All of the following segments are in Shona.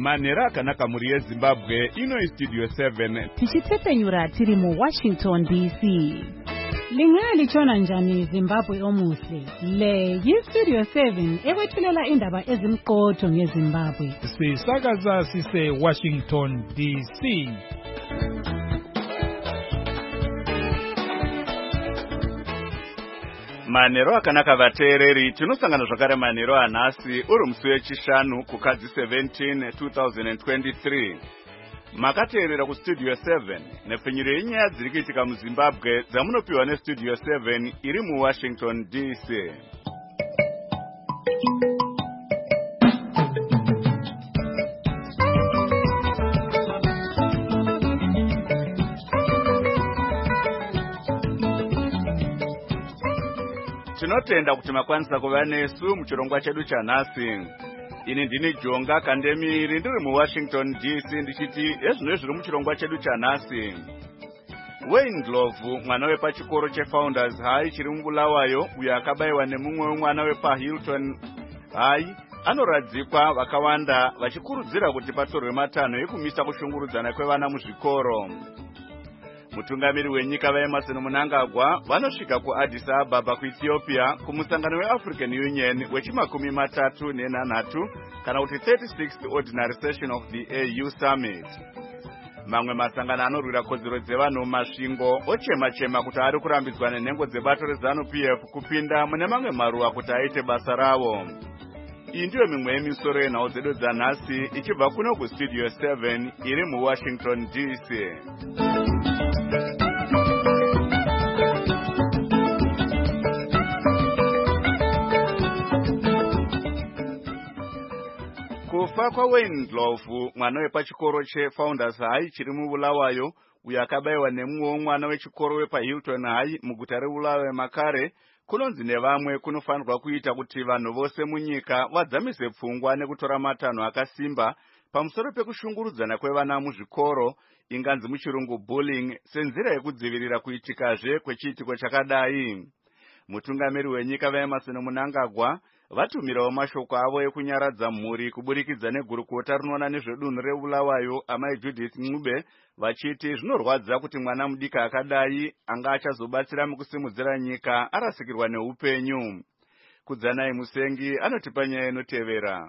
Manera akanaka muri yeZimbabwe ino iStudio 7 tichitepenyura tiri mu Washington DC. Lingalitshona njani Zimbabwe omuhle? Le yiStudio 7 ekwethulela indaba ezimqotho ngeZimbabwe. Sisakaza sise Washington DC. Manero akanaka vateereri tinosangana zvakare manero anhasi uri musi wechishanu kukadzi 17 2023. Makateerera kuStudio 7 nepfenyuro yenyaya dziri kuitika muZimbabwe dzamunopiwa neStudio 7 iri muWashington DC. Tinotenda kuti makwanisa kuva nesu muchirongwa chedu chanhasi. Ini ndini Jonga Kandemiri ndiri muWashington DC ndichiti ezvino zviri muchirongwa chedu chanhasi. Wayne Ndlovu, mwana wepachikoro cheFounders High chiri muBulawayo, uyo akabayiwa nemumwe wemwana wepaHilton High, anoradzikwa vakawanda vachikurudzira kuti patorwe matanho ekumisa kushungurudzana kwevana muzvikoro. Mutungamiri wenyika vaEmmerson Mnangagwa vanosvika kuAddis Ababa kuEthiopia kumusangano weAfrican Union wechimakumi matatu nenhanhatu kana kuti 36th Ordinary Session of the AU Summit. Mamwe masangano anorwira kodzero dzevanhu mumasvingo ochema-chema kuti ari kurambidzwa nenhengo dzebato reZANU-PF kupinda mune mamwe maruwa kuti aite basa ravo. Iyi ndiyo mimwe yemisoro yenhau dzedu dzanhasi ichibva kuno kuStudio 7 iri muWashington DC. Kufa kwaWayne Ndlovu, mwana wepachikoro cheFounders High chiri muBulawayo, uyo akabayiwa nemumwe wemwana wechikoro wepaHilton High muguta reBulawayo makare, kunonzi nevamwe kunofanirwa kuita kuti vanhu vose munyika vadzamise pfungwa nekutora matanho akasimba pamusoro pekushungurudzana kwevana muzvikoro, inganzi muchirungu bullying, senzira yekudzivirira kuitikazve kwechiitiko chakadai. Mutungamiri wenyika vaEmmerson Mnangagwa vatumirawo mashoko avo ekunyaradza mhuri kuburikidza negurukota rinoona nezvedunhu reBulawayo amai Judith Ncube, vachiti zvinorwadza kuti mwana mudika akadai anga achazobatsira mukusimudzira nyika arasikirwa neupenyu. Kudzanai Musengi anotipa nyaya inotevera.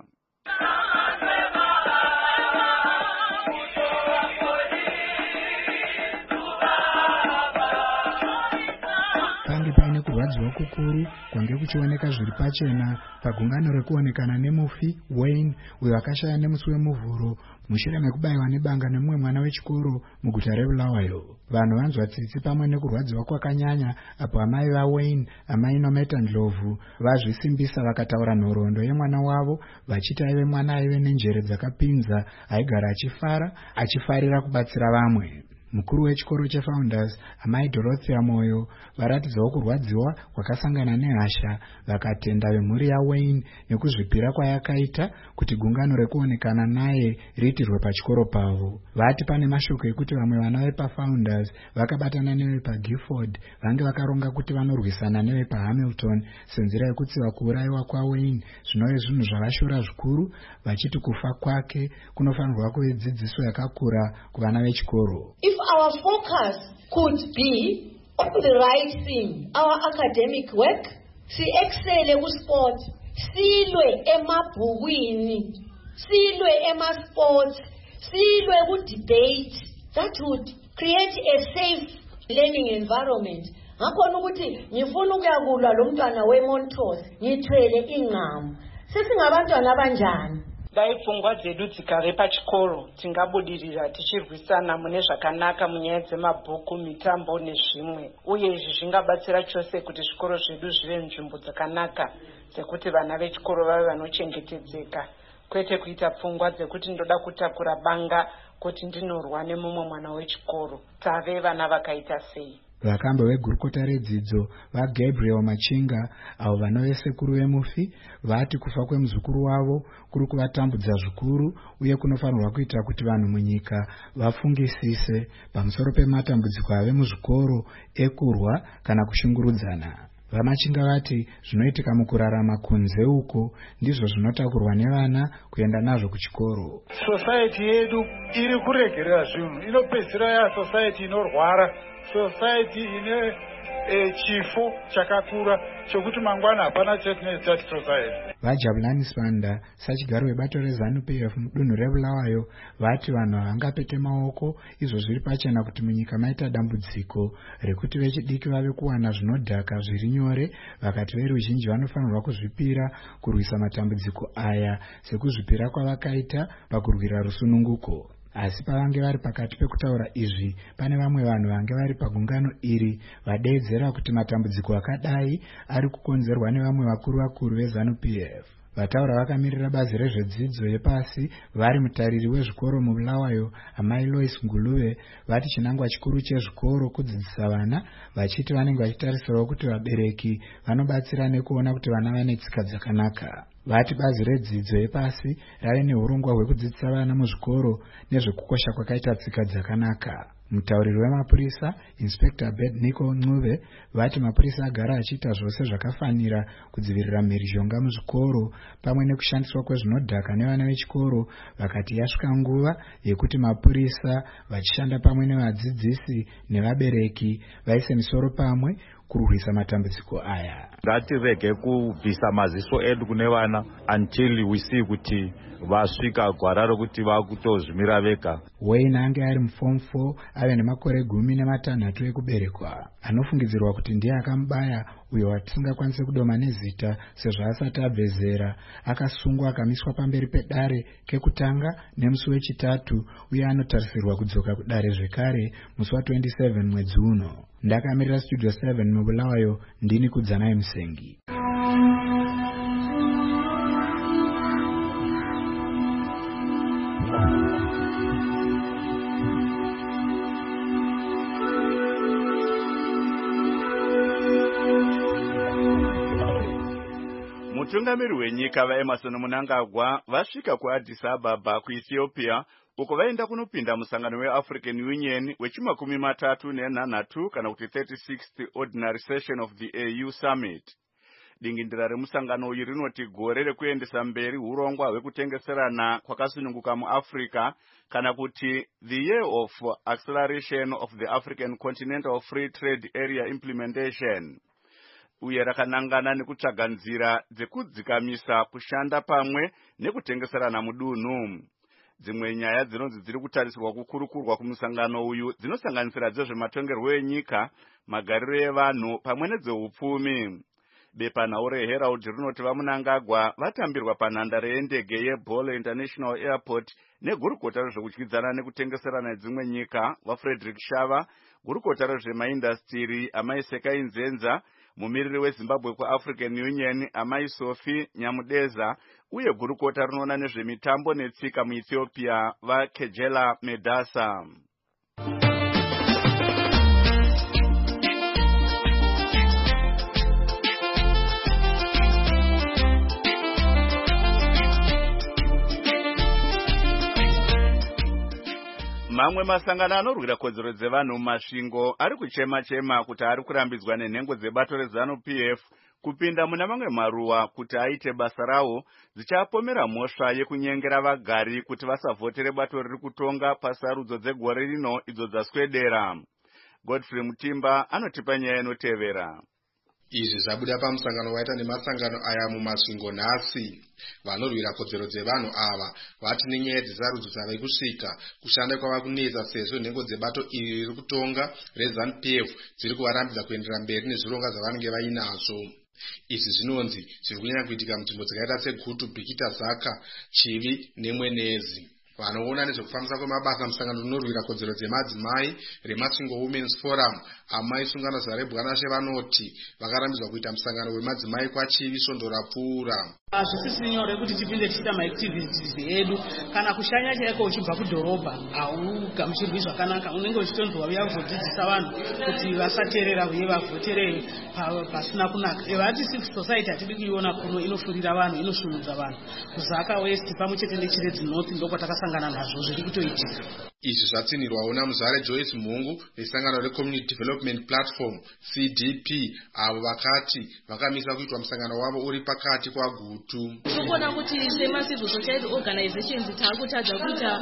Paine kurwadziwa kukuru kwange kuchioneka zviri pachena pagungano rekuonekana nemufi Wayne uyo akashaya nemusi wemuvhuro mushure mekubayiwa nebanga nemumwe mwana wechikoro muguta reBulawayo. Vanhu vanzwa tsitsi pamwe nekurwadziwa kwakanyanya apo amai vaWayne, amai Nometa Ndlovu, vazvisimbisa vakataura nhoroondo yemwana wavo vachiti aive mwana aive nenjere dzakapinza, aigara achifarira kubatsira vamwe. Mukuru wechikoro cheFounders, amai Dorothea Moyo, varatidzawo kurwadziwa kwakasangana nehasha, vakatenda vemhuri yaWayne nekuzvipira kwayakaita kuti gungano rekuonekana naye riitirwe pachikoro pavo. Vati pane mashoko ekuti vamwe vana vepaFounders vakabatana nevepaGifford vange vakaronga kuti vanorwisana nevepaHamilton senzira yekutsiva kuurayiwa kwaWayne zvinove zvinhu zvavashora zvikuru, vachiti kufa kwake kunofanirwa kuve dzidziso yakakura kuvana vechikoro. Our focus could be on the right thing, our academic work, excel ku-sport, silwe emabhukwini, silwe ema-sports, silwe ku-debate, that would create a safe learning environment. Ngakhona ukuthi ngifuna ukuyakulwa lo mntwana weMontrose ngithwele ingqamu. Sesingabantwana abanjani? Dai pfungwa dzedu dzigare pachikoro tingabudirira tichirwisana mune zvakanaka munyaya dzemabhuku, mitambo nezvimwe, uye izvi zvingabatsira chose kuti zvikoro zvedu zvive nzvimbo dzakanaka dzekuti vana vechikoro vave vanochengetedzeka, kwete kuita pfungwa dzekuti ndoda kutakura banga kuti ndinorwa nemumwe mwana wechikoro. Tave vana vakaita sei? Vakambo vegurukota redzidzo vaGabriel Machinga, avo vanove sekuru vemufi, vati kufa kwemuzukuru wavo kuri kuvatambudza zvikuru uye kunofanirwa kuita kuti vanhu munyika vafungisise pamusoro pematambudziko ave muzvikoro ekurwa kana kushungurudzana. Vamachinga vati zvinoitika mukurarama kunze uko ndizvo zvinotakurwa nevana kuenda nazvo kuchikoro. Society yedu iri kuregerera zvinhu, inopedzisira ya society inorwara, society ine chifo chakakura chokuti mangwana hapana chetinoita society. Vajabulani Sibanda, sachigaro webato reZANU-PF mudunhu reBulawayo, vati vanhu havangapete maoko izvo zviri pachena kuti munyika maita dambudziko rekuti vechidiki vave kuwana zvinodhaka zviri nyore, vakati veruzhinji vanofanirwa kuzvipira kurwisa matambudziko aya sekuzvipira kwavakaita pakurwira rusununguko. Asi pavange vari pakati pekutaura izvi, pane vamwe vanhu vange vari pagungano iri vadeedzera kuti matambudziko akadai ari kukonzerwa nevamwe vakuru veZANU-PF. Vataura vakamirira bazi rezvedzidzo yepasi vari mutariri wezvikoro muBulawayo, amai Lois Nguluve, vati chinangwa chikuru chezvikoro kudzidzisa vana, vachiti vanenge vachitarisirawo kuti vabereki vanobatsira nekuona kuti vana vane tsika dzakanaka. Vati bazi redzidzo yepasi rave neurongwa hwekudzidzisa vana muzvikoro nezvekukosha kwakaita tsika dzakanaka. Mutauriri wemapurisa, Inspector Bedniko Ncube, vati mapurisa agara achiita zvose zvakafanira kudzivirira mhirizhonga muzvikoro pamwe nekushandiswa kwezvinodhaka nevana vechikoro, vakati yasvika nguva yekuti mapurisa vachishanda pamwe nevadzidzisi nevabereki vaise misoro pamwe kurwisa matambudziko aya. Ngatirege kubvisa maziso edu kune vana until we see kuti vasvika gwara rokuti vakutozvimira vega. Wayne ange ari muform 4 ave nemakore 16 ekuberekwa. Anofungidzirwa kuti ndiye akamubaya uyo watisingakwanise kudoma nezita sezvo asati abve zera. Akasungwa akamiswa pamberi pedare kekutanga nemusi wechitatu uye anotarisirwa kudzoka kudare zvekare musi wa27 mwedzi uno. Ndakamirira Studio 7 muBulawayo, ndini Kudzanai Musengi. Mutungamiri wenyika vaEmerson Mnangagwa vasvika kuAddis Ababa kuEthiopia uko vaenda kunopinda musangano weAfrican Union wechi36 kana kuti 36th Ordinary Session of the AU Summit. Dingindira remusangano uyu rinoti gore rekuendesa mberi urongwa hwekutengeserana kwakasununguka muAfrica kana kuti the year of acceleration of the African Continental Free Trade Area implementation. Uye rakanangana nekutsvaga nzira dzekudzikamisa kushanda pamwe nekutengeserana mudunhu. Dzimwe nyaya dzinonzi dziri kutarisirwa kukurukurwa kumusangano uyu dzinosanganisira dzezvematongerwo enyika, magariro evanhu pamwe nedzehupfumi. Bepanhau reHerald rinoti vaMnangagwa vatambirwa panhandare yendege yeBole International Airport negurukota rezvekudyidzana nekutengeserana nedzimwe nyika vaFrederick Shava, gurukota rezvemaindastiri amai Sekai Nzenza, mumiriri weZimbabwe kuAfrican Union amai Sophie Nyamudeza, uye gurukota rinoona nezvemitambo netsika muEthiopia vaKejela Medasa. Mamwe masangano anorwira kodzero dzevanhu mumasvingo ari kuchema kuti ari kurambidzwa nenhengo dzebato reZANU-PF kupinda muna mamwe maruwa kuti aite basa rawo dzichapomera mhosva yekunyengera vagari kuti vasavhotere bato riri kutonga pasarudzo dzegore rino idzo dzaswedera. Godfrey Mutimba anotipa nyaya inotevera. Izvi zvabuda pamusangano waita nemasangano aya mumasvingo nhasi. Vanorwira kodzero dzevanhu ava vati nenyaya dzesarudzo dzave kusvika kushanda kwava kunetsa sezvo nhengo dzebato iri riri kutonga reZANU-PF dziri kuvarambidza kuenderera mberi nezvironga zvavanenge vainazvo. Izvi zvinonzi zviri kunyanya kuitika munzvimbo dzakaita seGutu, Bhikita, Zaka, Chivi neMwenezi. Vanoona nezvekufambisa kwemabasa musangano rinorwira kodzero dzemadzimai reMasvingo Women's Forum amai sungano zarebwanashe vanoti vakarambidzwa kuita musangano wemadzimai kwaChivi svondo rapfuura. Hazvisisi nyore kuti tipinde tichita maactivities edu kana kushanya chaiko uchibva kudhorobha haugamuchirwi zvakanaka, unenge uchitonzwa uya kuzodzidzisa vanhu kuti vasateerera uye vavhotere pasina kunaka. Vati civil society hatidi kuiona kuno inofurira vanhu, inoshunudza vanhu. Kuzaka West pamwe chete neChiredzi North ndokwatakasangana nazvo zviri kutoitika. Izvi zvatsinirwawo naMuzare Joyce Mhungu vesangano reCommunity Development Platform CDP, avo vakati vakamisa kuitwa musangano wavo uri pakati kwagutu. Tinoona kuti semacivil society organizations taakutadza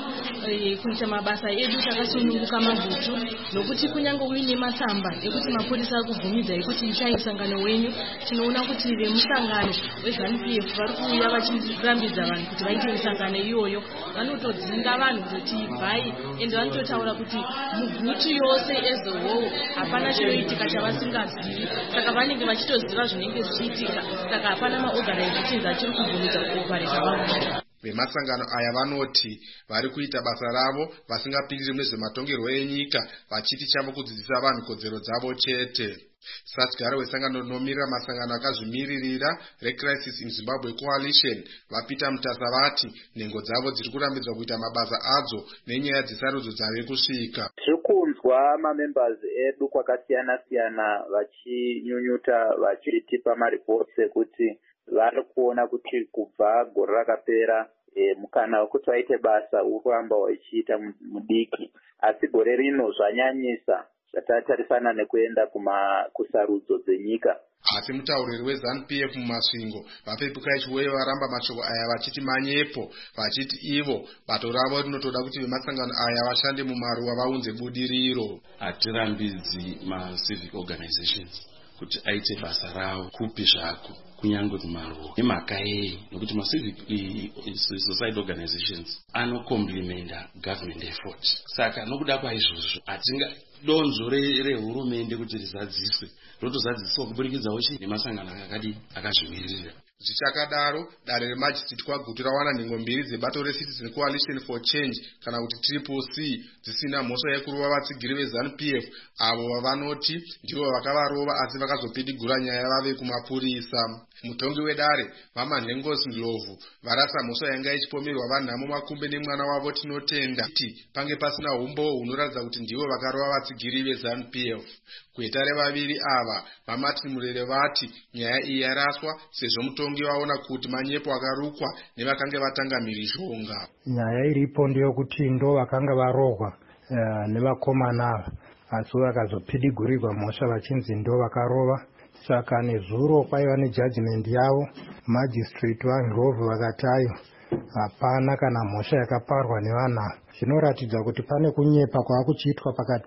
kuita mabasa edu takasununguka magutu, nokuti kunyange uine matsamba ekuti mapurisa akubvumidza ekuti ishai musangano wenyu, tinoona kuti vemusangano weZANU-PF vari kuuya vachirambidza vanhu kuti vaite misangano iyoyo, vanotodzinga vanhu kuti bhai, ende vanototaura kuti mugutu yose as a whole hapana chinoitika chavasingazivi, saka vanenge vachitoziva zvinenge zvichiitika, saka hapana maorganizations achiri kubvumidza kuopareta vanhu. Vemasangano aya vanoti vari kuita basa ravo vasingapindiri nezvematongerwo enyika, vachiti chavo kudzidzisa vanhu kodzero dzavo chete. Satigara wesangano rinomirira masangano akazvimiririra reCrisis in Zimbabwe Coalition vaPeter Mutasa vati nhengo dzavo dziri kurambidzwa kuita mabasa adzo nenyaya dzesarudzo dzave kusvika. Tirikunzwa mamembers edu kwakasiyana siyana vachinyunyuta vachitipa maripotsi ekuti vari kuona kuti kubva gore rakapera mukana wekuti vaite basa uri kuramba vachiita mudiki, asi gore rino zvanyanyisa zvatatarisana nekuenda kusarudzo dzenyika. Asi mutauriri weZANU-PF mumasvingo vapepukai chiwewe varamba mashoko aya vachiti manyepo, vachiti ivo bato ravo rinotoda kuti vemasangano aya vashande mumaruwa vaunze budiriro. Hatirambidzi ma-civic organizations kuti aite basa ravo kupi zvako kunyange kumaruwa nemhaka yei, nokuti ma-civic society organizations anocomplimenta government effort. Saka nokuda kwaizvozvo hatinga donzo rehurumende kuti rizadziswe rotozadziswa kuburikidzawo nemasangano akazvimirira. Zvichakadaro, dare remajistrate kwagutu rawana nhengo mbiri dzebato reCitizen Coalition for Change kana kuti CCC dzisina mhosva yekurova vatsigiri veZANU-PF avo vavanoti ndivo vakavarova asi vakazopidigura nyaya vave kumapurisa. Mutongi wedare vamanhengosi Ndlovu varasa mhosva yanga ichipomerwa vanhamo Makumbe nemwana wavo Tinotenda kuti pange pasina humbo hunoratidza kuti ndivo vakarova vatsigiri veZANU-PF. Kuetare vaviri ava vaMartin Murere vati nyaya iyi yaraswa sezvo mutongi vaona kuti manyepo akarukwa nevakanga vatanga mhirizhonga. Nyaya iripo ndeyokuti ndo vakanga varohwa nevakomana ava, asi vakazopidigurirwa mhosva vachinzi ndo vakarova. Saka nezuro kwaiva nejudgment yavo, magistrate vaNdlovu vakatayo hapana kana mhosva yakaparwa nevanhu. Zvinoratidza kuti pane kunyepa kwaakuchiitwa pakati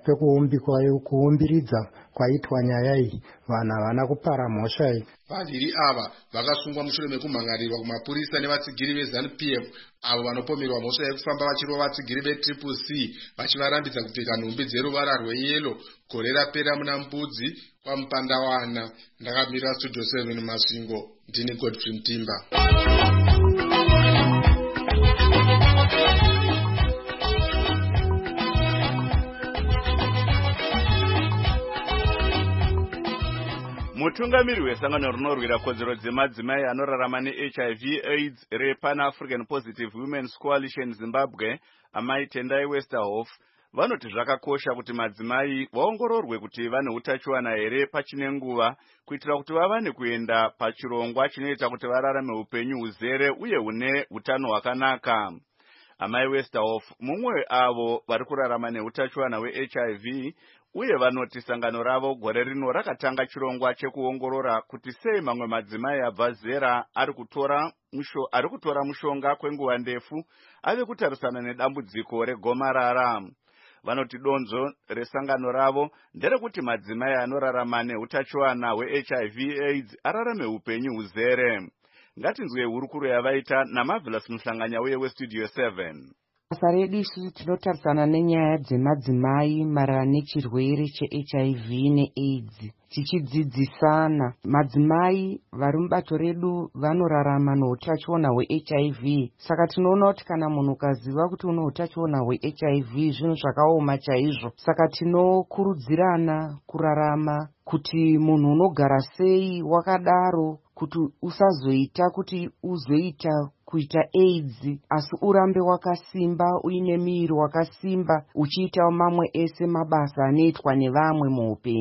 pekuumbiridza kwaitwa nyaya iyi, vanhu havana kupara mhosva iyi. Vaviri ava vakasungwa mushure mekumhangarirwa kumapurisa nevatsigiri veZANU-PF avo vanopomerwa mhosva yekufamba vachirova vatsigiri veCCC vachivarambidza kupfeka nhumbi dzeruvara rweyero gore rapera muna Mbudzi kwaMupandawana. Ndakamira Studio 7 Masvingo, ndini Godfrey Mtimba. Mutungamiri wesangano rinorwira kodzero dzemadzimai anorarama neHIV/AIDS rePan African Positive Women's Coalition Zimbabwe, Amai Tendai Westerhoff, vanoti zvakakosha kuti madzimai vaongororwe kuti vane utachiwana here pachine nguva, kuitira kuti vavane kuenda pachirongwa chinoita kuti vararame upenyu huzere uye hune hutano hwakanaka. Amai Westerhoff mumwe avo vari kurarama neutachiwana hweHIV, uye vanoti sangano ravo gore rino rakatanga chirongwa chekuongorora kuti sei mamwe madzimai abva zera ari kutora mushonga kwenguva ndefu ave kutarisana nedambudziko regomarara. Vanoti donzo resangano ravo nderekuti madzimai anorarama neutachiwana hweHIV/AIDS ararame upenyu huzere. Ngatinzwe hurukuro yavaita naMarvelous Muhlanganya uye weStudio 7. Basa redu isusu tinotarisana nenyaya dzemadzimai maererano nechirwere cheHIV neAIDS, tichidzidzisana. Madzimai vari mubato redu vanorarama neutachiona hweHIV, saka tinoona kuti kana munhu ukaziva kuti une utachiona hweHIV zvinhu zvakaoma chaizvo. Saka tinokurudzirana kurarama kuti munhu unogara sei wakadaro, kuti usazoita kuti uzoita kuita AIDS asi urambe wakasimba, uine miri wakasimba, uchiita mamwe ese mabasa anoitwa nevamwe muupenyu.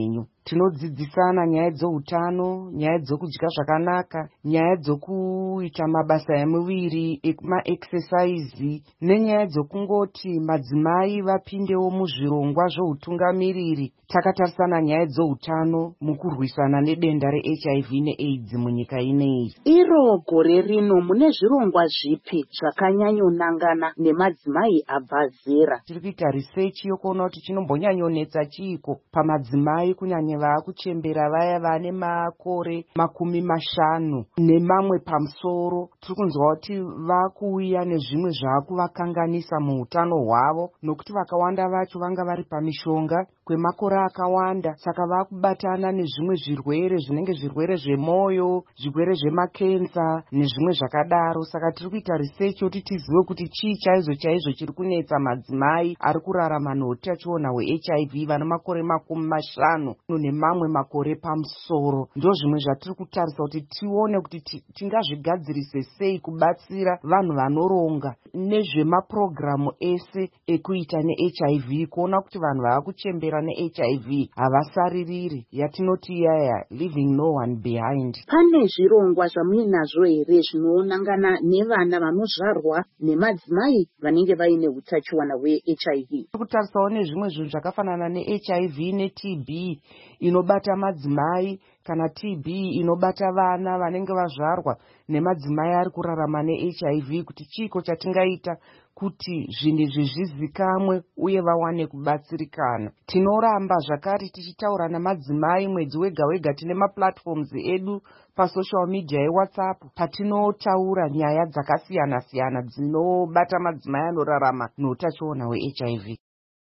Tinodzidzisana nyaya dzeutano, nyaya dzokudya zvakanaka, nyaya dzokuita mabasa emuviri, emaexercise, nenyaya dzokungoti madzimai vapindewo muzvirongwa zveutungamiriri. Takatarisana nyaya dzeutano mukurwisana nedenda reHIV neAIDS munyika ineyi. Iro gore rino mune zvirongwa zvipi zvakanyanyonangana nemadzimai abva zera? Tiri kuita research yokuona kuti chinombonyanyonetsa chiiko pamadzimai kunyanya vaakuchembera vaya vane makore 50 nemamwe pamusoro. Tiri kunzwa kuti vakuuya nezvimwe zvaakuvakanganisa muutano hwavo, nokuti vakawanda vacho vanga vari pamishonga kwemakore akawanda, saka vakubatana nezvimwe zvirwere zvinenge zvirwere zvemwoyo, zvirwere zvemakenza nezvimwe zvakadaro. Saka tiri kuita research kuti tizive kuti chii chaizvo chiri kunetsa madzimai ari kurarama neutachiona hweHIV vane makore 50 nemamwe makore pamusoro. Ndo zvimwe zvatiri kutarisa kuti tione kuti tingazvigadzirise sei kubatsira vanhu vanoronga nezvemapurogiramu ese ekuita neHIV, kuona kuti vanhu vaakuchembera neHIV havasaririri, yatinoti yaya leaving no one behind. Pane zvirongwa zvamuinazvo here zvinoonangana nevana vanozvarwa nemadzimai vanenge vaine utachiwana hweHIV? Kutarisawo nezvimwe zvinhu zvakafanana neHIV neTB inobata madzimai, kana TB inobata vana vanenge vazvarwa nemadzimai ari kurarama neHIV, kuti chiiko chatingaita kuti zvinhu izvi zvizikamwe uye vawane kubatsirikana. Tinoramba zvakare tichitaura namadzimai mwedzi wega wega. Tine maplatforms edu pasocial media eWhatsApp patinotaura nyaya dzakasiyana siyana dzinobata madzimai anorarama neutachiona hweHIV.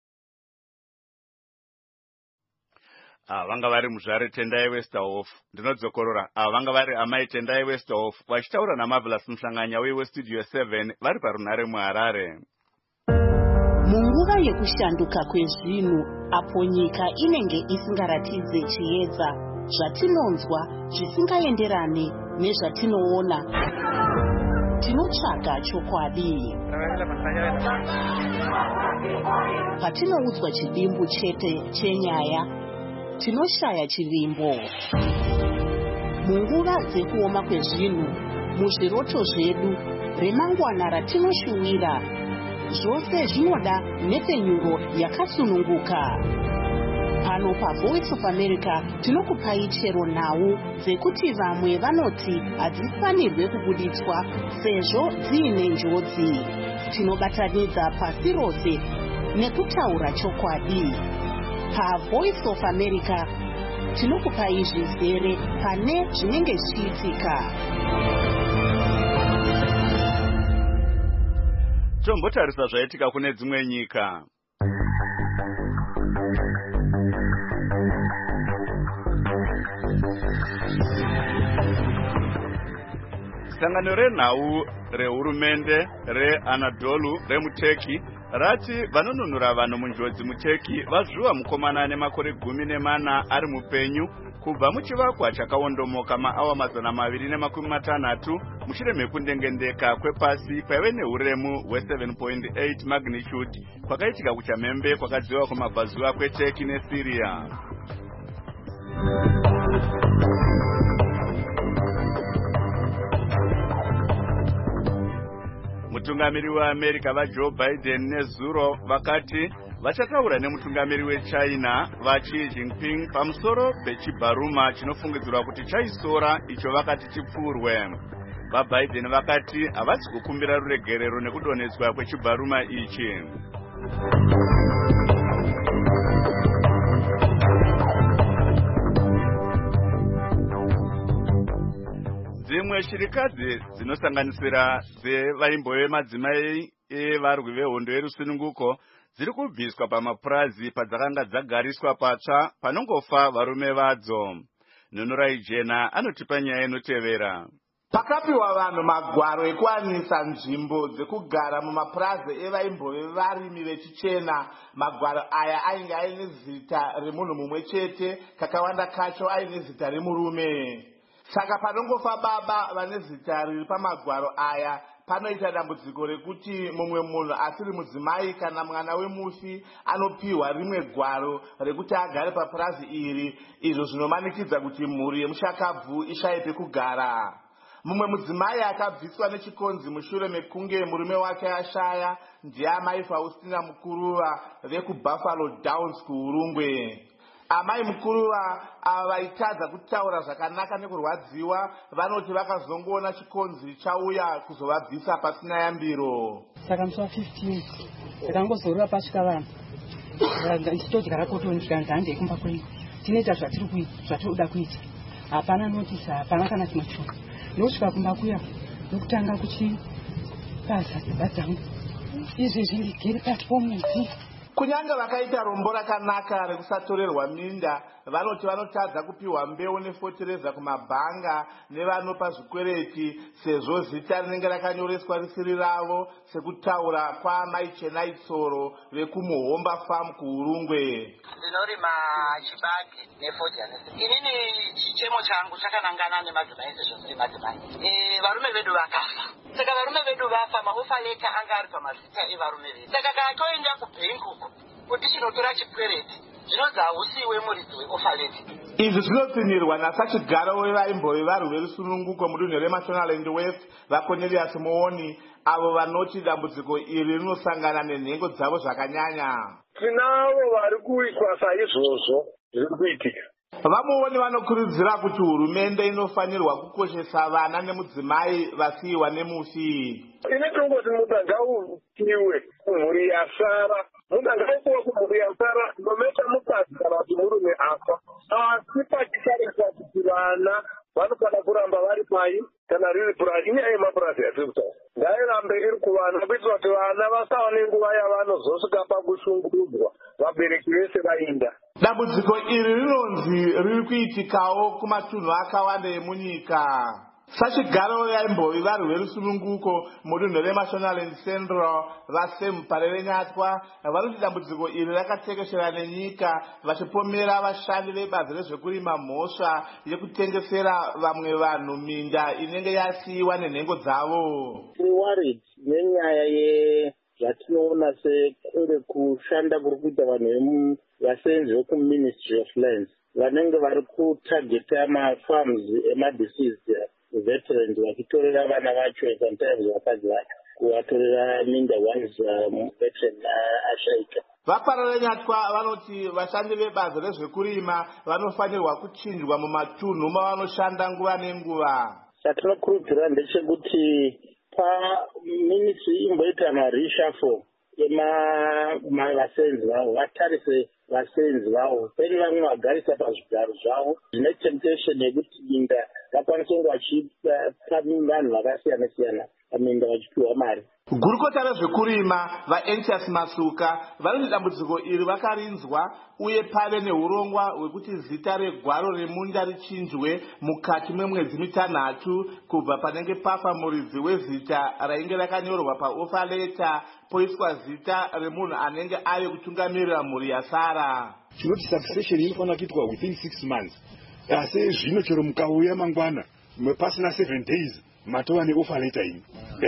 Vanga vari muzvare Tendai Westerhof. Ndinodzokorora. Vanga vari amai Tendai Westerhof vachitaura naMarvelous Mhlanganya weStudio 7 vari parunhare muHarare. Munguva yekushanduka kwezvinhu, apo nyika inenge isingaratidze chiedza, zvatinonzwa zvisingaenderane nezvatinoona, tinotsvaga chokwadi. Patinoudzwa chidimbu chete chenyaya, tinoshaya chivimbo. Munguva dzekuoma kwezvinhu, muzviroto zvedu, remangwana ratinoshuwira, zvose zvinoda nepenyuro yakasununguka. Pano paVoice of America tinokupai chero nhau dzekuti vamwe vanoti hadzifanirwe kubuditswa sezvo dziine njodzi. Tinobatanidza pasi rose nekutaura chokwadi. PaVoice of America tinokupai zvizere pane zvinenge zvichiitika. Tombotarisa zvaitika kune dzimwe nyika. Sangano renhau rehurumende reAnadolu remuTurkey rati vanonunura vanhu munjodzi muTurkey vazviwa mukomana nemakore 14 ari mupenyu kubva muchivakwa chakaondomoka maawa 260 mushure mekundengendeka kwepasi kwaive neuremu hwe7.8 magnitude kwakaitika kuchamhembe kwakadziva kumabvazuva kweTurkey neSyria. Mutungamiri weAmerica vaJoe Biden nezuro vakati vachataura nemutungamiri weChina vaXi Jinping pamusoro pechibharuma chinofungidzirwa kuti chaisora icho vakati chipfurwe. VaBiden vakati havasi kukumbira ruregerero nekudonhedzwa kwechibharuma ichi. Dzimwe shirikadzi dzinosanganisira dzevaimbo vemadzimai evarwi vehondo yerusununguko dziri kubviswa pamapurazi padzakanga dzagariswa patsva panongofa varume vadzo. Nunurai Jena anotipa nyaya inotevera. Pakapiwa vanhu magwaro ekuwanisa nzvimbo dzekugara mumapurazi evaimbo vevarimi vechichena. Magwaro aya ainge aine zita remunhu mumwe chete, kakawanda kacho aine zita remurume. Saka panongofa baba vane zita riri pamagwaro aya, panoita dambudziko rekuti mumwe munhu asiri mudzimai kana mwana wemufi anopiwa rimwe gwaro rekuti agare papurazi iri, izvo zvinomanikidza kuti mhuri yemushakabvu ishaye pekugara. Mumwe mudzimai akabviswa nechikonzi mushure mekunge murume wake ashaya ndiamai Faustina Mukuruva vekuBuffalo Downs kuUrungwe. Amai Mukuruva ava vaitadza kutaura zvakanaka nekurwadziwa vanoti vakazongoona chikonzi chauya kuzovabvisa pasina yambiro. Saka musi wa15 takangozorora pasvika vanhu ichitodyara kotoni tikanzi hande kumba kwenyu tinoita zvatinoda kuita, hapana notisi, hapana kana chimwe chinhu. Ndosvika kumba kuya nokutanga kuchipaza dzimba dzangu izvezvi ndigere pasi pomuti. Kunyange vakaita rombo rakanaka rekusatorerwa minda, vanoti vanotadza kupiwa mbeu nefotereza kumabhanga nevanopa zvikwereti, sezvo zita rinenge rakanyoreswa risiri ravo, sekutaura kwaamai Chenai Tsoro vekumuhomba farm kuUrungwe. Ndinorima chibage nefodyanesi. Inini chichemo changu chakanangana nemadzimai sezvo muri madzimai. Varume vedu vakafa. Saka varume vedu vafa, maofa leta anga ari pamazita evarume vedu. Saka kana toenda kubhenki kuti chinotora chikwereti, zvinonzi hausiwe muridzi weofa leta. Izvi zvinotsinirwa nasachigaro wevaimbove varwi verusununguko mudunhu reMashonaland West vaCornelius Muoni, avo vanoti dambudziko iri rinosangana nenhengo dzavo zvakanyanya. Tinavo vari kuitwa saizvozvo zviri kuitika. Vamuoni vanokurudzira kuti hurumende inofanirwa kukoshesa vana nemudzimai vasiyiwa nemufi. Ini tongoti mudangaupiwe kumhuri yasara, mudangaupiwe kumhuri yasara nometa mukadzi kana kuti murume afa. Asi pachitarisa kuti vana vanofana kuramba vari pai kana riri purazi, inyaya yemapurazi yatiri kutaura. Ngairambe iri kuvana kuitira kuti vana vasawa nenguva yavanozosvika pakushungurudzwa vabereki vese vainda. Dambudziko iri rinonzi riri kuitikawo kumatunhu akawanda emunyika. Sachigaro yaimbovi varwi verusununguko mudunhu reMashonaland Central vaSem Parerenyatwa vanoti dambudziko iri rakatekeshera nenyika, vachipomera vashandi vebazi rezvekurima mhosva yekutengesera vamwe vanhu minda inenge yasiyiwa nenhengo dzavo. Tiri worried nenyaya zvatinoona sekure kushanda kuri kuita vanhu vasenzi vekuMinistry of Lands vanenge vari kutageta mafarms emadeceased veterans vachitorera vana vacho sometimes vakadzi vacho kuvatorera minda once veteran ashaika. VaParerenyatwa vanoti vashandi vebazi rezvekurima vanofanirwa kuchinjwa mumatunhu mavanoshanda nguva nenguva. Chatinokurudzira ndechekuti paministry imboita marishafo vasenzi vavo, vatarise vasenzi vavo, pene vamwe vagarisa pazvigaro zvavo zvine temptation yekuti minda vakwanise kunge vachipa vanhu vakasiyana siyana paminda vachipiwa mari. Gurukota rezvekurima vaEntius Masuka vanoti dambudziko iri vakarinzwa uye pave neurongwa hwekuti zita regwaro remunda richinjwe mukati memwedzi mitanhatu kubva panenge pafa muridzi wezita rainge rakanyorwa paofa leta poiswa zita remunhu anenge ave kutungamirira mhuri yasara. Chinoti succession inofanira kuitwa within 6 months. Asi zvino chero mukauya mangwana pasina 7 days matova neofa leta ini.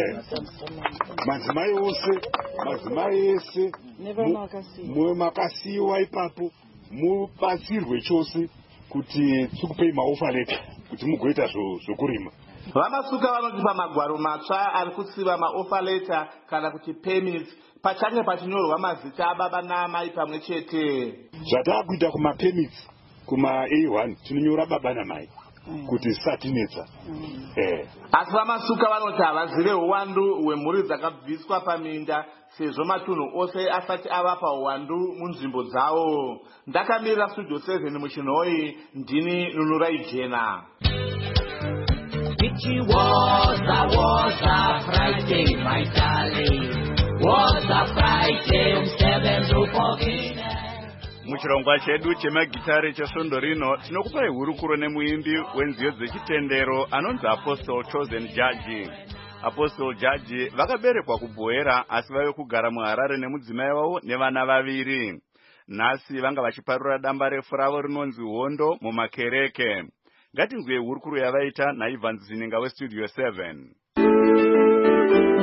Madzimai ese mwe makasiyiwa ipapo mubatsirwe chose kuti tikupei maofa leta kuti mugoita zvokurima. VaMasuka vanoti pamagwaro matsva ari kutsiva maofa leta kana kuti permits pachange pachinyorwa mazita ababa naamai pamwe chete. Zvatakuita kumapermits kuma A1 tinonyora baba namai kuti zvisatinetsa. Asi VaMasuka vanoti havazive uwandu hwemhuri dzakabviswa paminda sezvo matunhu ose asati ava pauwandu munzvimbo dzavo. Ndakamirira Studio 7 muchinhoi, ndini Nunurai Jena. It was a Friday, my darling. Was a Friday, 7 o'clock. Muchirongwa chedu chemagitare chesvondo rino tinokupai hurukuro nemuimbi wenziyo dzechitendero anonzi Apostle Chosen Judge. Apostle Judge vakaberekwa kuBhoera asi vave kugara muHarare nemudzimai wavo nevana vaviri. Nhasi vanga vachiparura damba refu ravo rinonzi Hondo mumakereke. Ngatinzwe hurukuro yavaita naIvan Zininga weStudio 7.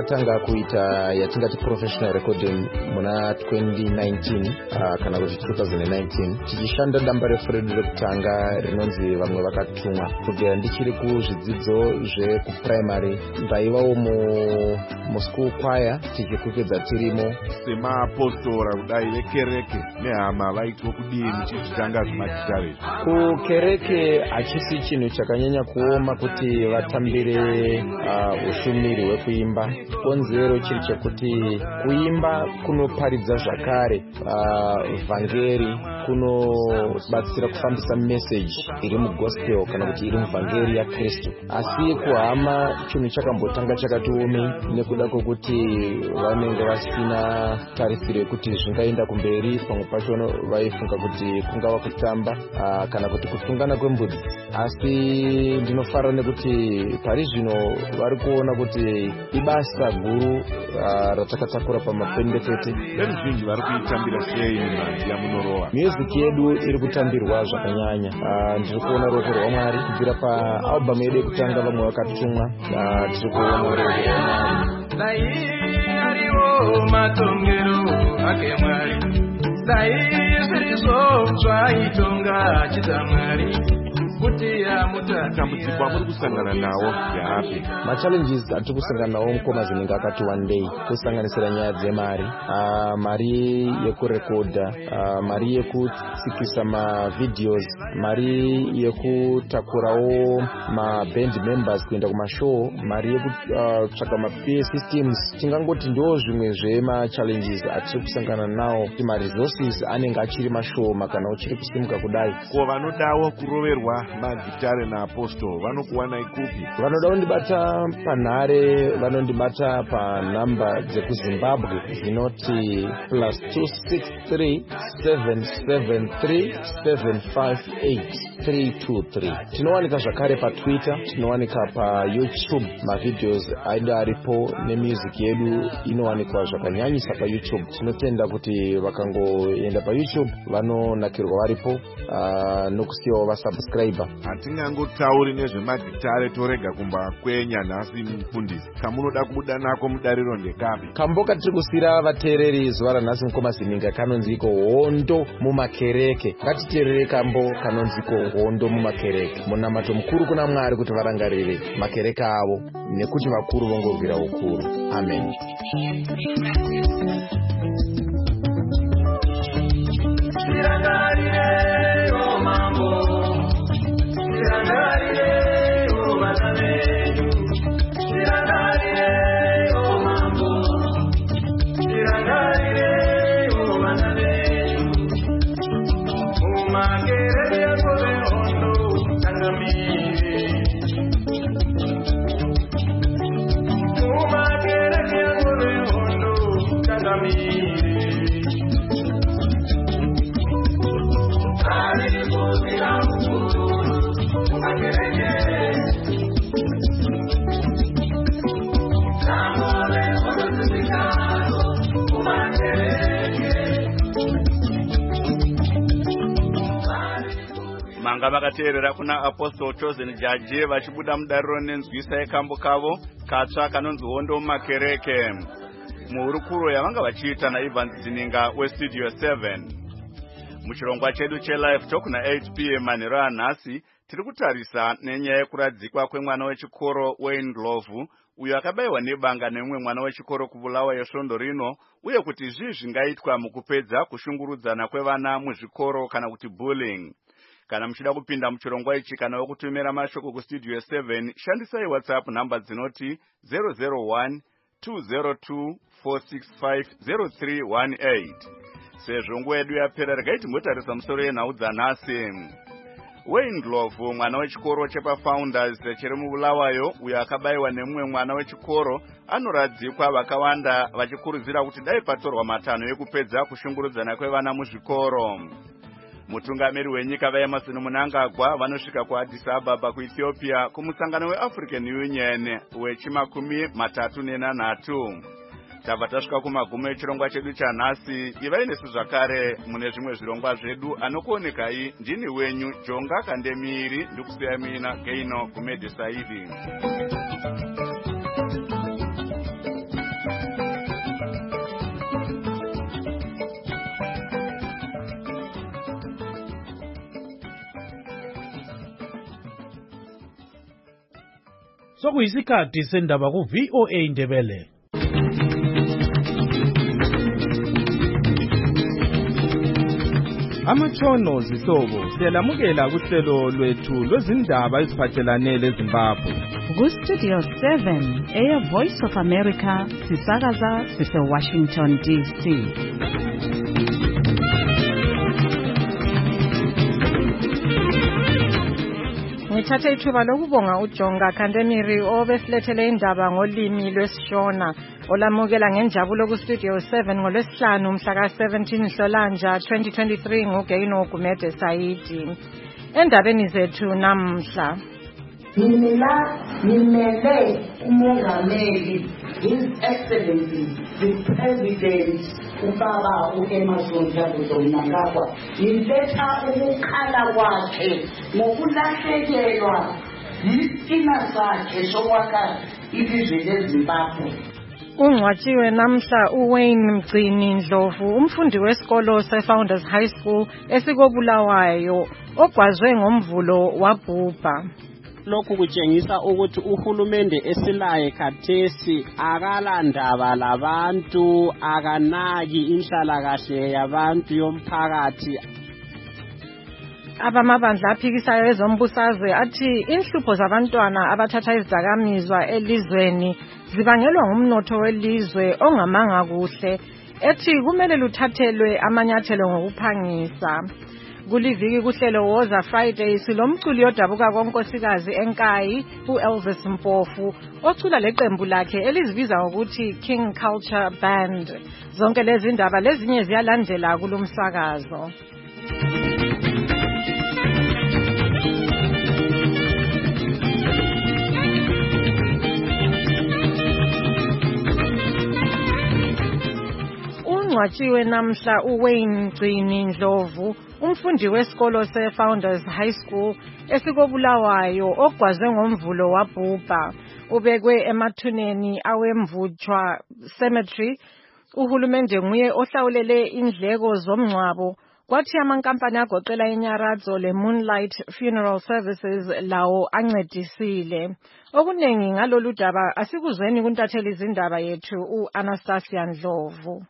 takatanga kuita yatingati professional recording muna 2019 kana kuti 2019 tichishanda damba refu redu rekutanga rinonzi vamwe vakatumwa. Kugera ndichiri kuzvidzidzo zvekuprimary ndaivawo muschool choir tichikupedza tirimo semapostora kudai vekereke nehama vaitwa kudini tichitanga zvemagitare. Kukereke hachisi chinhu chakanyanya kuoma kuti vatambire ushumiri hwekuimba. Konzero chiri chekuti kuimba kunoparidza zvakare vhangeri, kunobatsira kufambisa message iri mugospel kana kuti iri muvhangeri yaKristu. Asi kuhama chinhu chakambotanga chakatiomei nekuda kwokuti vanenge vasina tarisiro yekuti zvingaenda kumberi. Pamwe pacho vaifunga kuti kungava kutamba kana kuti kusungana kwembudzi. Asi ndinofara nekuti pari zvino vari kuona kuti ibasa guru ratakatakura pamapendekete. Veruzhinji vari kuitambira sei mimhanzi yamunorowa? Music yedu iri kutambirwa zvakanyanya. Ndiri kuona ruoko rwaMwari kubvira paalbum yedu yekutanga vamwe vakatumwa. Tiri kuona ruoko rwaMwari. Dai ariwo matongero ake Mwari, dai zvirizo zvaitonga chidzamwari. Matambudziko amuri kusangana nawo ndeapi? Machallenges atiri kusangana nawo mukoma zvinenge akati wandei, kusanganisira nyaya dzemari, mari yekurekodha, mari yekutsikisa mavideos, mari yekutakurawo maband members kuenda kumashow, mari yekutsvaka maPA systems. Tingangoti ndo zvimwe zvemachallenges atiri kusangana nawo kuti maresources anenge achiri mashoma kana uchiri kusimuka kudai. Ko vanodawo kuroverwa magitare naapostol vanokuwanai kupi? Vanoda kundibata panhare, vanondibata panhamba dzekuZimbabwe dzinoti +263 773 758 323. Tinowanika zvakare paTwitter, tinowanika paYouTube. Mavideos aidu aripo nemusic yedu inowanikwa zvakanyanyisa paYouTube. Tinotenda kuti vakangoenda paYouTube vanonakirwa varipo nokusiyawo vasubscriber. Hatingangotauri nezvemagitare torega kumba kwenya nhasi mufundisi. Kamunoda kubuda nako mudariro ndekapi? Kamboka tiri kusira vateereri zuva ranhasi mukoma zininga kanonziko hondo mumakereke. Ngatiteerere kambo kanonziko hondo mumakereke. Munamato mukuru kuna Mwari kuti varangarire makereke avo nekuti vakuru vongorwira ukuru. Amen. Manga vakateerera kuna Apostle Chosen Jaji vachibuda mudariro nenzwisa yekambo kavo katsva kanonzi hondo mumakereke. Muhurukuro yavanga vachiita naIvans Zininga weStudio 7. Muchirongwa chedu chelive talk na8 PM manheru anhasi tiri kutarisa nenyaya yekuradzikwa kwemwana wechikoro Wayne Ndlovu uyo akabayiwa nebanga nemumwe mwana wechikoro kubulawa yesvondo rino, uye kuti zvii zvingaitwa mukupedza kushungurudzana kwevana muzvikoro kana kuti bullying. Kana muchida kupinda muchirongwa ichi kana wokutumira mashoko kuStudio 7, shandisai WhatsApp namba dzinoti 001 202 465 0318. Sezvo nguva yedu yapera, regai timbotarisa musoro yenhau dzanhasi. Wayne Ndlovu, mwana wechikoro chepaFounders chiri mubulawayo, uyo akabayiwa nemumwe mwana wechikoro, anoradzikwa vakawanda vachikurudzira kuti dai patorwa matanho ekupedza kushungurudzana kwevana muzvikoro. Mutungamiri wenyika vaEmmerson Mnangagwa vanosvika kuAddis Ababa kuEthiopia kumusangano weAfrican Union we38. Tabva tasvika kumagumo echirongwa chedu chanhasi. Ivai nesu zvakare mune zvimwe zvirongwa zvedu. Anokuonekai ndini wenyu Jonga Kandemiri, ndikusiya mina Geino Kumede Saidi. sokuyisikhathi sendaba ku VOA Indebele. Amatshono zihlobo siyalamukela kuhlelo lwethu lwezindaba eziphathelane leZimbabwe. Ku-Studio 7 Air Voice of America sisakaza sise-Washington DC. Ngithathe ithuba lokubonga uJonga Kandemiri obesilethele indaba ngolimi lwesiShona olamukela ngenjabulo ku-Studio 7 ngolwesihlanu mhla ka-17 Nhlolanja 2023 nguGaino Gumede Saidi. Endabeni zethu namhla Mina nimele umongameli His Excellency the President ubaba uEmmerson Mnangagwa niletha ukukhala kwakhe ngokulahlekelwa yisina sakhe sokwakha ilizwe leZimbabwe. Ungcwatshiwe namhla uWayne Mgcini Ndlovu umfundi wesikolo seFounders High School esikobulawayo ogwazwe ngomvulo wabhubha. Lokhu kutshengisa ukuthi uhulumende esilaye khathesi akalandaba labantu akanaki inhlalakahle yabantu yomphakathi. Abamabandla aphikisayo ezombusazwe athi inhlupho zabantwana abathatha izidakamizwa elizweni zibangelwa ngumnotho welizwe ongamanga kuhle, ethi kumele luthathelwe amanyathelo ngokuphangisa. Kuliviki kuhlelo Woza Friday silomculi odabuka konkosikazi eNkayi uElvis Mpofu ocula leqembu lakhe elizibiza ngokuthi King Culture Band. Zonke lezi indaba lezinye ziyalandela kulomsakazo. Ungcwatshiwe namhla uWayne Mgcini Ndlovu umfundi wesikolo seFounders High School esikobulawayo ogwazwe ngomvulo wabhubha. Ubekwe emathuneni awemvutshwa cemetery. Uhulumende nguye ohlawulele indleko zomngcwabo, kwathi amankampani agoqela iNyaratho leMoonlight Funeral Services lawo ancedisile. Okuningi ngalolu daba asikuzweni kuntatheli izindaba yethu uAnastasia Ndlovu.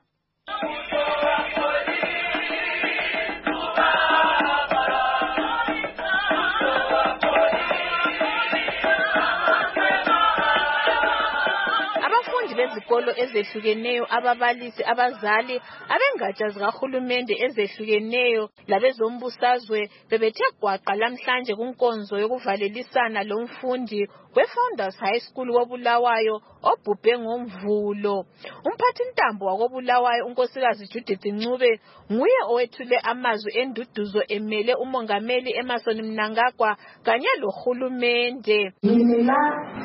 Bezikolo ezehlukeneyo, ababalisi, abazali, abengatsha zikahulumende ezehlukeneyo labezombusazwe bebethe gwaqa lamhlanje kunkonzo yokuvalelisana lomfundi weFounders High School wobulawayo obhubhe ngomvulo. Umphathintambo wakobulawayo unkosikazi Judith Ncube nguye owethule amazwi enduduzo emele umongameli Emmerson Mnangagwa kanye lohulumende. Mina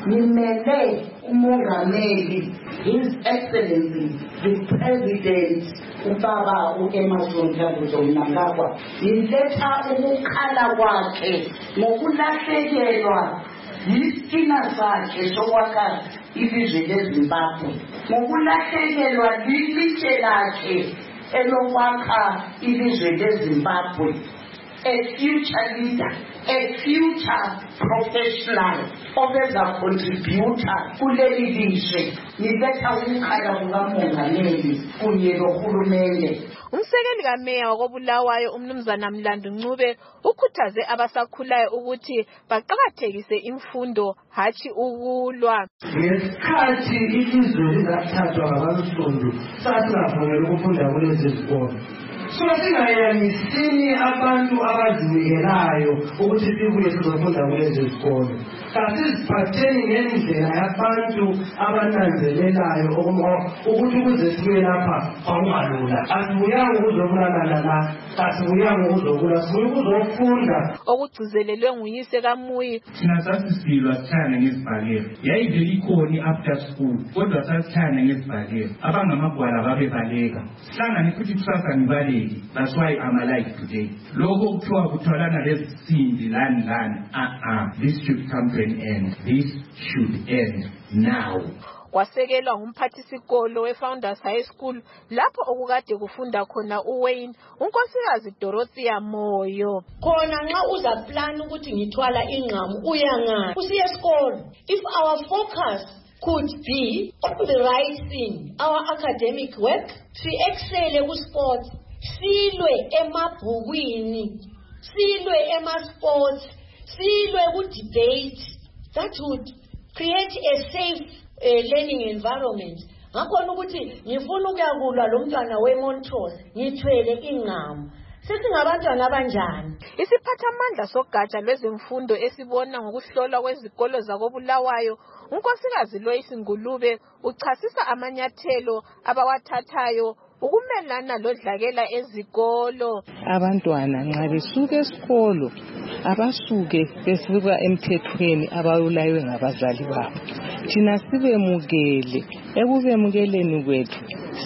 nimele umongameli His Excellency the President ubaba uEmmerson Mnangagwa niletha ukukhala kwakhe ngokulahlekelwa yisina sakhe sokwakha ilizwe leZimbabwe, ngokulahlekelwa lilitshe lakhe elokwakha ilizwe leZimbabwe. A future leader, a future professional obeza contributor kuleli lizwe. Niletha ukukhala kukamongameli kunye lohulumende. Umsekeli kameya wakobulawayo umnumzana Mlandu Ncube ukhuthaze abasakhulayo ukuthi baqakathekise imfundo hatshi ukulwa. Ngesikhathi ilizwe lizathathwa ngabansundu sasingavumeli ukufunda kulezi zikolo. Singayanisini abantu abazinikelayo ukuthi sibuye sizofunda kulezi zikolo. Kasiziphatheni ngendlela yabantu abananzelelayo ukuthi ukuze sibe lapha kwakungalula. Asibuyanga ukuzobulala la, asibuyanga ukuzobula, sibuye ukuzofunda. Okugcizelelwe nguyise kaMuyi. Thina sasisilwa sithana ngezibhakela. Yayivele ikhona i-after school, kodwa sasithana ngezibhakela. Abangamagwala babebaleka. Sihlangane futhi kusasa ngibaleki. That's why I'm alive today. Lokho kuthiwa kutholana lesindi lani. This should come to an end. This should end now. kwasekelwa ngumphathisikolo weFounders High School lapho okukade kufunda khona uWayne unkosikazi Dorothea Moyo. Khona nxa uza plan ukuthi ngithwala ingqamu uyangani usiye esikolo. If our focus could be on the right thing, our academic work, si excel ku sports, silwe emabhukwini, silwe ema-sports, silwe ku debate, that would create a safe learning environment. Ngakhona ukuthi ngifuna ukuyakulwa lo mntwana weMontrose ngithwele ingqamu. Sesingabantwana abanjani? Isiphathamandla sogatsha lwezemfundo esibona ngokuhlolwa kwezikolo zakoBulawayo unkosikazi Loyce Ngulube uchasisa amanyathelo abawathathayo ukumelana lodlakela ezikolo. Abantwana nxa besuka esikolo abasuke besuka emthethweni abayulaywe ngabazali babo. Thina sibemukele, ekubemukeleni kwethu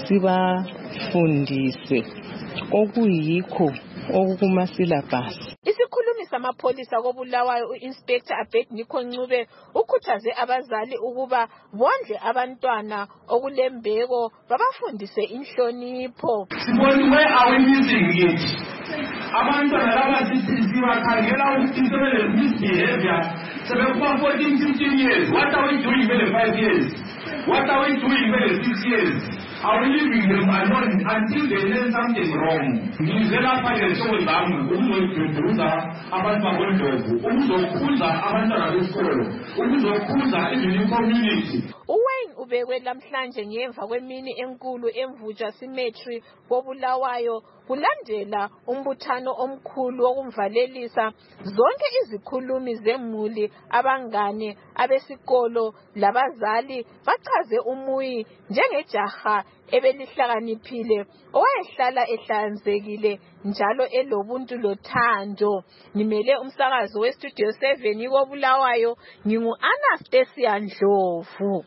sibafundise okuyikho okukuma syllabus. Isikhulumi samapholisa koBulawayo uInspector Abednego Ncube ukhuthaze abazali ukuba bondle abantwana okulembeko babafundise inhlonipho. Where are we missing it? Abantwana laba sibakhangela ukuthi sebele misbehavior sebekuba 14-15 years. What are we doing for 5 years? What are we doing for 6 years? Are we leaving them alone until they learn something wrong? Ngizela phakathi sokuzamu ukuzoduduza abantu bakondovu, ukuzokhunza abantwana besikolo, ukuzokhunza even community. uWayne ubekwe namhlanje ngemva kwemini enkulu emvuja cemetery koBulawayo kulandela umbuthano omkhulu wokumvalelisa zonke izikhulumi zemuli, abangane, abesikolo labazali bachaze uMuyi njengejaha ebelihlakaniphile owayehlala ehlanzekile njalo elobuntu lothando. Nimele umsakazo weStudio 7 koBulawayo, ngingu-Anastasia Ndlovu.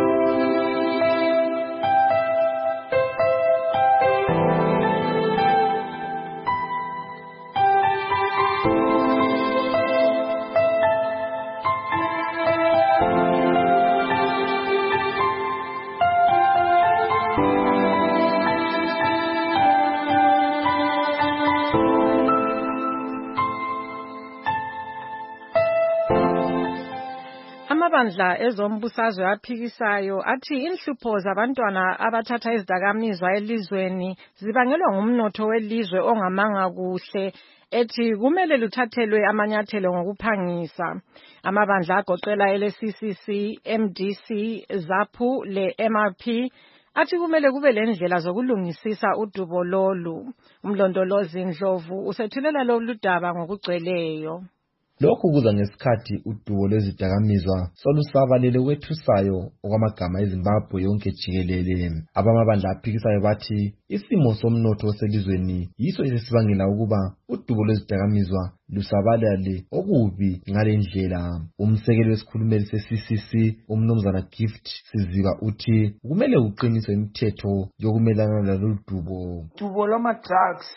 Amabandla ezombusazwe aphikisayo athi inhlupho zabantwana abathatha izidakamizwa elizweni zibangelwa ngumnotho welizwe ongamanga kuhle, ethi kumele luthathelwe amanyathelo ngokuphangisa. Amabandla agoqela ele-CCC, MDC, ZAPU le-MRP athi kumele kube lendlela zokulungisisa udubo lolu. Umlondolozi Ndlovu usethulela lolu daba ngokugcweleyo. Lokhu kuza ngesikhathi udubo lwezidakamizwa solusabalele kwethusayo okwamagama eZimbabwe yonke jikelele. Abamabandla aphikisayo bathi isimo somnotho selizweni yiso esibangela ukuba udubo lwezidakamizwa lusabalale okubi ngale ndlela. Umsekeli wesikhulumeli se-CCC umnumzana Gift Siziba uthi kumele uqiniswe imithetho yokumelana lalolu dubo. Dubo lwama-drugs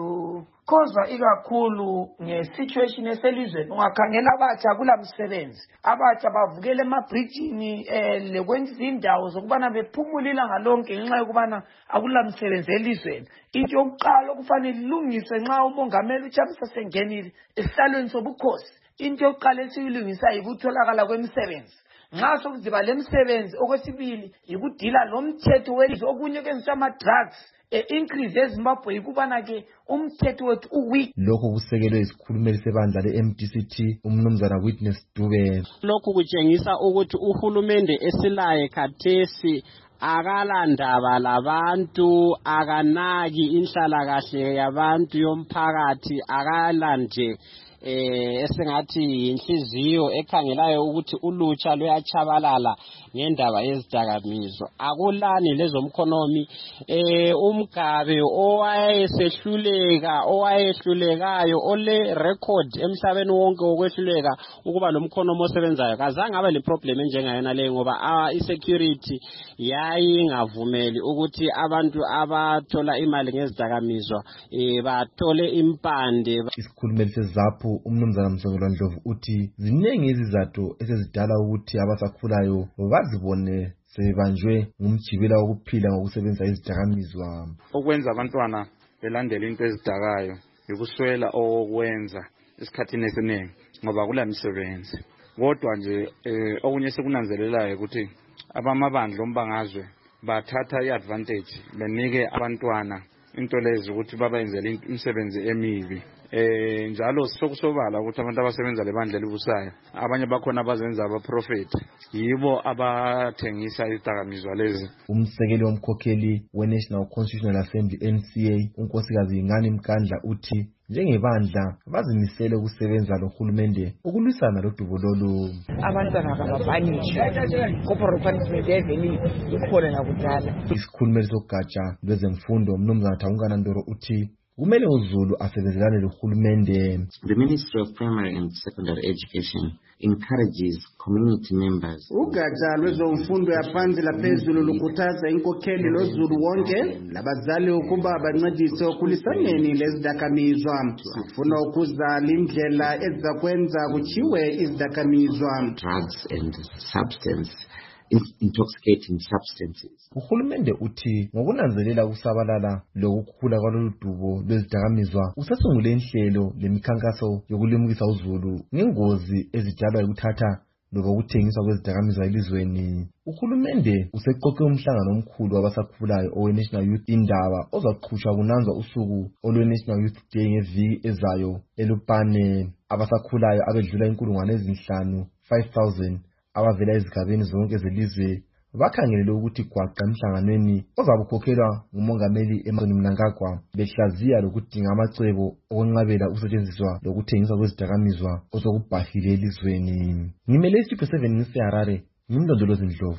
lukhozwa ikakhulu nge-situation eselizweni. Ungakhangela abatsha kula msebenzi, abatsha bavukela emabhrijini lekwenza indawo zokubana bephumule ilanga lonke ngenxa yokubana akula msebenzi elizweni. Into yokuqala okufanele ilungiswe nxa umongameli uChamisa sengenile esihlalweni sobukhosi, into yokuqala esiyilungisa yikutholakala kwemisebenzi. Nxa sokuziba lemsebenzi, okwesibili yikudila lomthetho welizwe. Okunye kwenzisa ama-drugs increase eZimbabwe yikubana ke umthetho wethu uweak. Lokho kusekelwe isikhulumeli sebandla le-MDCT umnumzana Witness Dube. Lokhu kutshengisa ukuthi uhulumende esilaye khathesi akalandaba labantu, akanaki inhlalakahle yabantu yomphakathi, akalanje esengathi inhliziyo ekhangelayo ukuthi ulutsha luyachabalala ngendaba yezidakamizwa. Akulani lezomkhonomi umgabe owayehlulekayo ole record emhlabeni wonke wokwehluleka ukuba lo mkhonomi osebenzayo kazange abe le problem enjengayona le, ngoba i-security yayingavumeli ukuthi abantu abathola imali ngezidakamizwa bathole impande. Isikhulumeli seZAPU Lokhu umnumzana Msongelwa Ndlovu uthi ziningi izizathu esezidala ukuthi abasakhulayo bazibone sebanjwe ngumjibila wokuphila ngokusebenzisa izidakamizwa. Okwenza abantwana belandela into ezidakayo ukuswela okwenza esikhathini esiningi ngoba kula misebenzi. Kodwa nje okunye sekunanzelelayo ukuthi abamabandla ombangazwe bathatha iadvantage benike abantwana into lezi ukuthi babayenzele imisebenzi emibi. Njalo sokusobala ukuthi abantu abasebenza lebandla elibusayo abanye bakhona abazenza abaprofeti yibo abathengisa izidakamizwa lezi. Umsekeli womkhokheli we-National Constitutional Assembly NCA unkosikazi Ingani Mkandla uthi njengebandla bazimisele ukusebenza lohulumende ukulwisana lodubo lolu. Abantwana ababhanishwe corporate punishment eveni ikhona nakudala. Isikhulumeli sogatsha lwezemfundo Mnumzana Thawungana Ndoro uthi kumele uZulu asebenzelane lohulumende. The Ministry of Primary and Secondary Education encourages community members. Ugatsha lwezemfundo yaphansi laphezulu lukhuthaza inkokheli loZulu wonke labazali ukuba bancedise okulisaneni lezidakamizwa. Sifuna ukuzala indlela ezakwenza kuchiwe izidakamizwa. Drugs and intoxicating substances. Uhulumende uthi ngokunanzelela ukusabalala lokukhula kwalolu dubo lwezidakamizwa usasungule inhlelo lemikhankaso yokulimukisa uZulu ngengozi ezidalwa ukuthatha loba ukuthengiswa kwezidakamizwa elizweni. Uhulumende useqoqe umhlangano omkhulu wabasakhulayo owe-National Youth indaba ozaqhutshwa kunanzwa usuku olwe-National Youth Day ngeviki ezayo eLupane. Abasakhulayo abedlula 5,000 abavela ezigabeni zonke zelizwe bakhangelele ukuthi gwaqa emhlanganweni ozabukhokhelwa ngumongameli Emazweni Mnangagwa behlaziya lokudinga amacebo okwenqabela ukusetshenziswa lokuthengiswa kwezidakamizwa osokubhahile elizweni. Ngimele isipho 7 ngiseHarare, ngimlondolozi Ndlovu.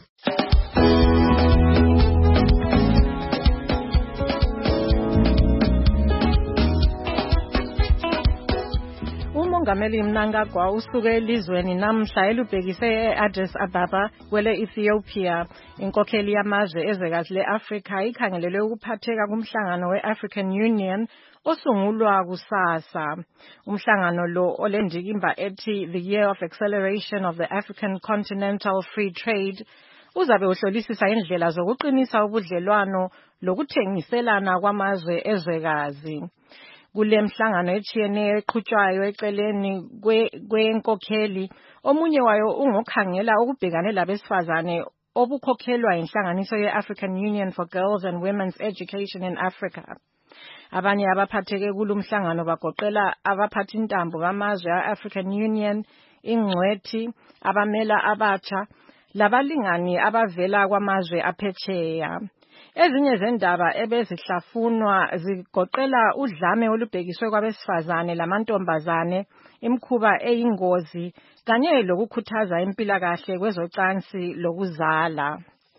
uMongameli Mnangagwa usuke elizweni namhla elubhekise e-Addis Ababa kwele-Ethiopia. Inkokheli yamazwe ezwekazi le-Afrika ikhangelelwe ukuphatheka kumhlangano we-African Union osungulwa kusasa. Umhlangano lo olendikimba ethi The Year of Acceleration of the African Continental Free Trade uzabe uhlolisisa indlela zokuqinisa ubudlelwano lokuthengiselana kwamazwe ezwekazi. Kule mhlangano etshiyeneyo eqhutshwayo eceleni kwenkokheli omunye wayo ungokhangela ukubhekane labesifazane obukhokhelwa inhlanganiso ye-African Union for Girls and Women's Education in Africa. Abanye abaphatheke kulumhlangano bagoqela abaphathintambo bamazwe a-African Union, ingcwethi, abamela abatsha, labalingani abavela kwamazwe aphetsheya. Ezinye zendaba ebezihlafunwa zigoqela udlame olubhekiswe kwabesifazane lamantombazane, imkhuba eyingozi kanye lokukhuthaza impilakahle kwezocansi lokuzala.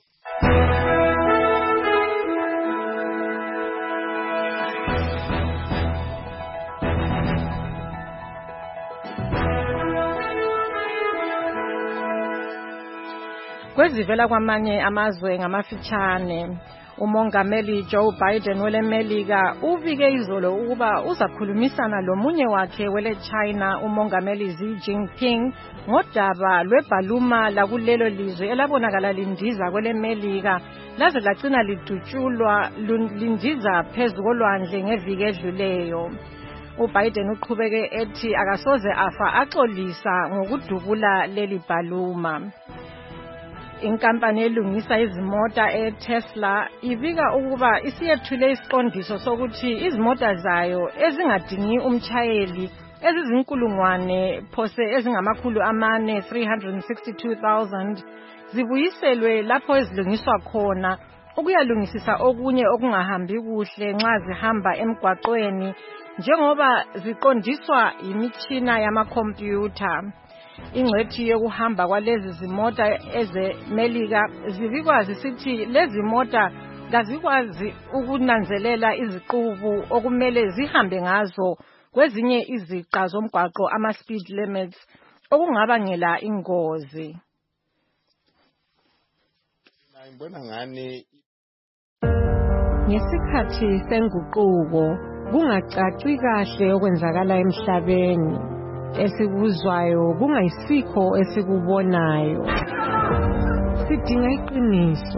Kwezivela kwamanye amazwe ngamafitshane, umongameli Joe Biden weleMelika uvike izolo ukuba uzakhulumisana lomunye wakhe wele-China umongameli Xi Jinping ngodaba lwebhaluma lakulelo lizwe elabonakala lindiza kweleMelika laze lagcina lidutshulwa lindiza phezu kolwandle ngeviki edluleyo. uBiden uqhubeke ethi akasoze afa axolisa ngokudubula leli bhaluma. Inkampani elungisa izimota eTesla ibika ukuba isiyethule isiqondiso sokuthi izimota zayo ezingadingi umtshayeli ezizinkulungwane phose ezingamakhulu 362,000 zibuyiselwe lapho ezilungiswa khona ukuyalungisisa okunye okungahambi kuhle nxa zihamba emgwaqweni njengoba ziqondiswa imitshina yamakhompyutha. Ingcwethi yokuhamba kwalezi zimota ezeMelika zibikwa zisithi lezi mota kazikwazi ukunanzelela iziqubu okumele zihambe ngazo kwezinye iziqa zomgwaqo ama-speed limits okungabangela ingozi. Ngesikhathi senguquko kungacaci kahle okwenzakala emhlabeni. esikuzwayo kungayisikho esikubonayo. Sidinga iqiniso.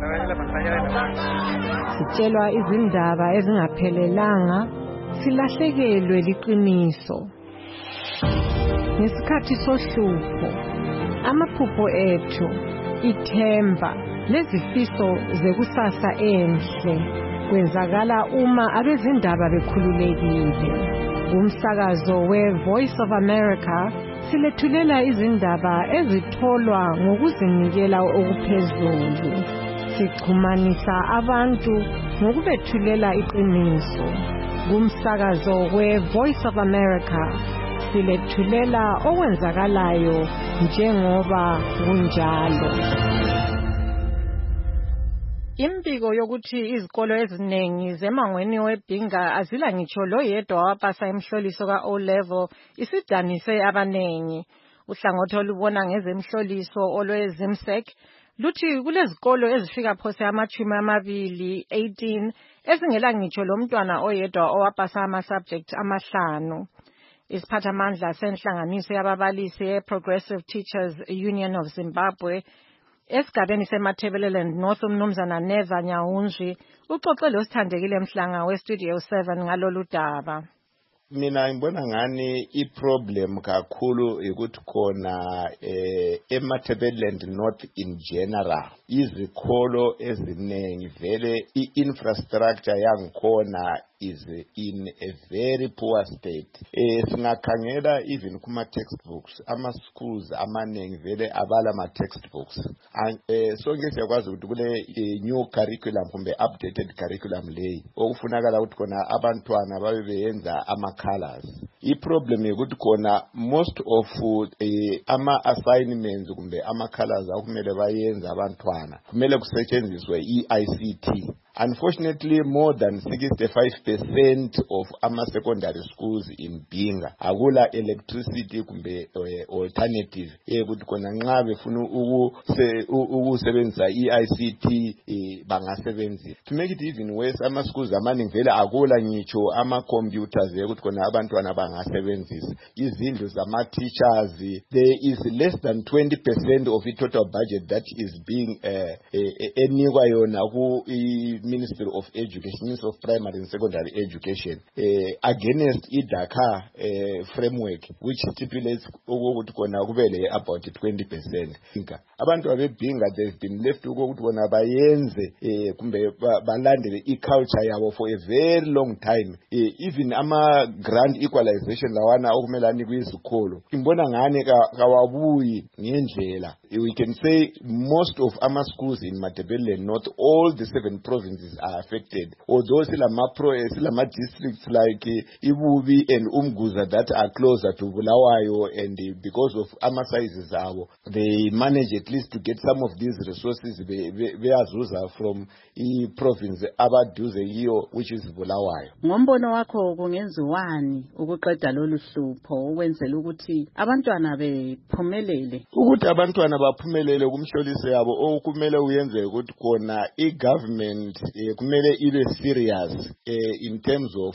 Sitshelwa izindaba ezingaphelelanga, silahlekelwe liqiniso. Ngesikhathi sohlupho, amaphupho ethu, ithemba, lezifiso zekusasa enhle kwenzakala uma abezindaba bekhululekile. Kumsakazo we-Voice of America silethulela izindaba ezitholwa ngokuzinikela okuphezulu. Sixhumanisa abantu ngokubethulela iqiniso. Kumsakazo we-Voice of America silethulela okwenzakalayo njengoba kunjalo. Impiko yokuthi izikolo eziningi zemangweni weBhinga azila ngitsho loyedwa wapasa imhloliso ka-O-level isidanise abanengi. Uhlangothi olubona ngezemhloliso olwe-ZIMSEC luthi kulezikolo ezifika phose 18 ezingela ngitsho lomntwana oyedwa owapasa ama-subject 5. Isiphathamandla senhlanganiso yababalisi ye-Progressive Teachers Union of Zimbabwe esigabeni seMatabeleland North umnumzana Neva Nyaunzwi uxoxele osithandekile Mhlanga weStudio 7 ngalolu daba. Mina ngibona ngani iproblem kakhulu ukuthi khona eMatabeleland North in general izikolo eziningi vele i-infrastructure yangikhona is in a very poor state. Singakhangela even kuma textbooks, ama schools amaningi vele abala ma textbooks. Sonke siyakwazi ukuthi kule new curriculum kumbe updated curriculum leyi okufunakala ukuthi khona abantwana babe beyenza ama colors. I-problem yokuthi khona most of ama assignments kumbe ama colors akumele bayenza abantwana kumele kusetshenziswe i-ICT. Unfortunately, more than 65% of our secondary schools in Bhinga akula electricity kumbe alternative ukuthi khona nxa befuna ukusebenzisa i-ICT bangasebenzisa. To make it even worse, ama schools amaningi vele akula ngitsho ama computers ukuthi khona abantwana bangasebenzisa. Izindlu zama teachers, there is less than 20% of the total budget that is being enikwa yona ku Ministry of Education, Ministry of Primary and Secondary Education, against iDhaka framework, which stipulates about 20%. Abantu abeBhinga, they've been left to go to bayenze kumbe balandele i-culture yabo for a very long time. Even ama grand equalization lawana okumelani kwizikolo imbona ngane kawabuyi ngendlela. We can say most of our schools in Matabeleland, not all the 7 provinces are affected. Although silama districts like Ibubi and Umguza that are closer to Bulawayo, and because of our sizes, they manage at least to get some of these resources from the province abaduze hiyo, which is Bulawayo. Ngombono wakho kungenziwani ukuqeda lolu hlupho ukwenzela ukuthi abantwana bephumelele? Ukuthi abantwana baphumelele kumhloliso yabo okumele uyenze ukuthi khona i-government kumele ibe serious in terms of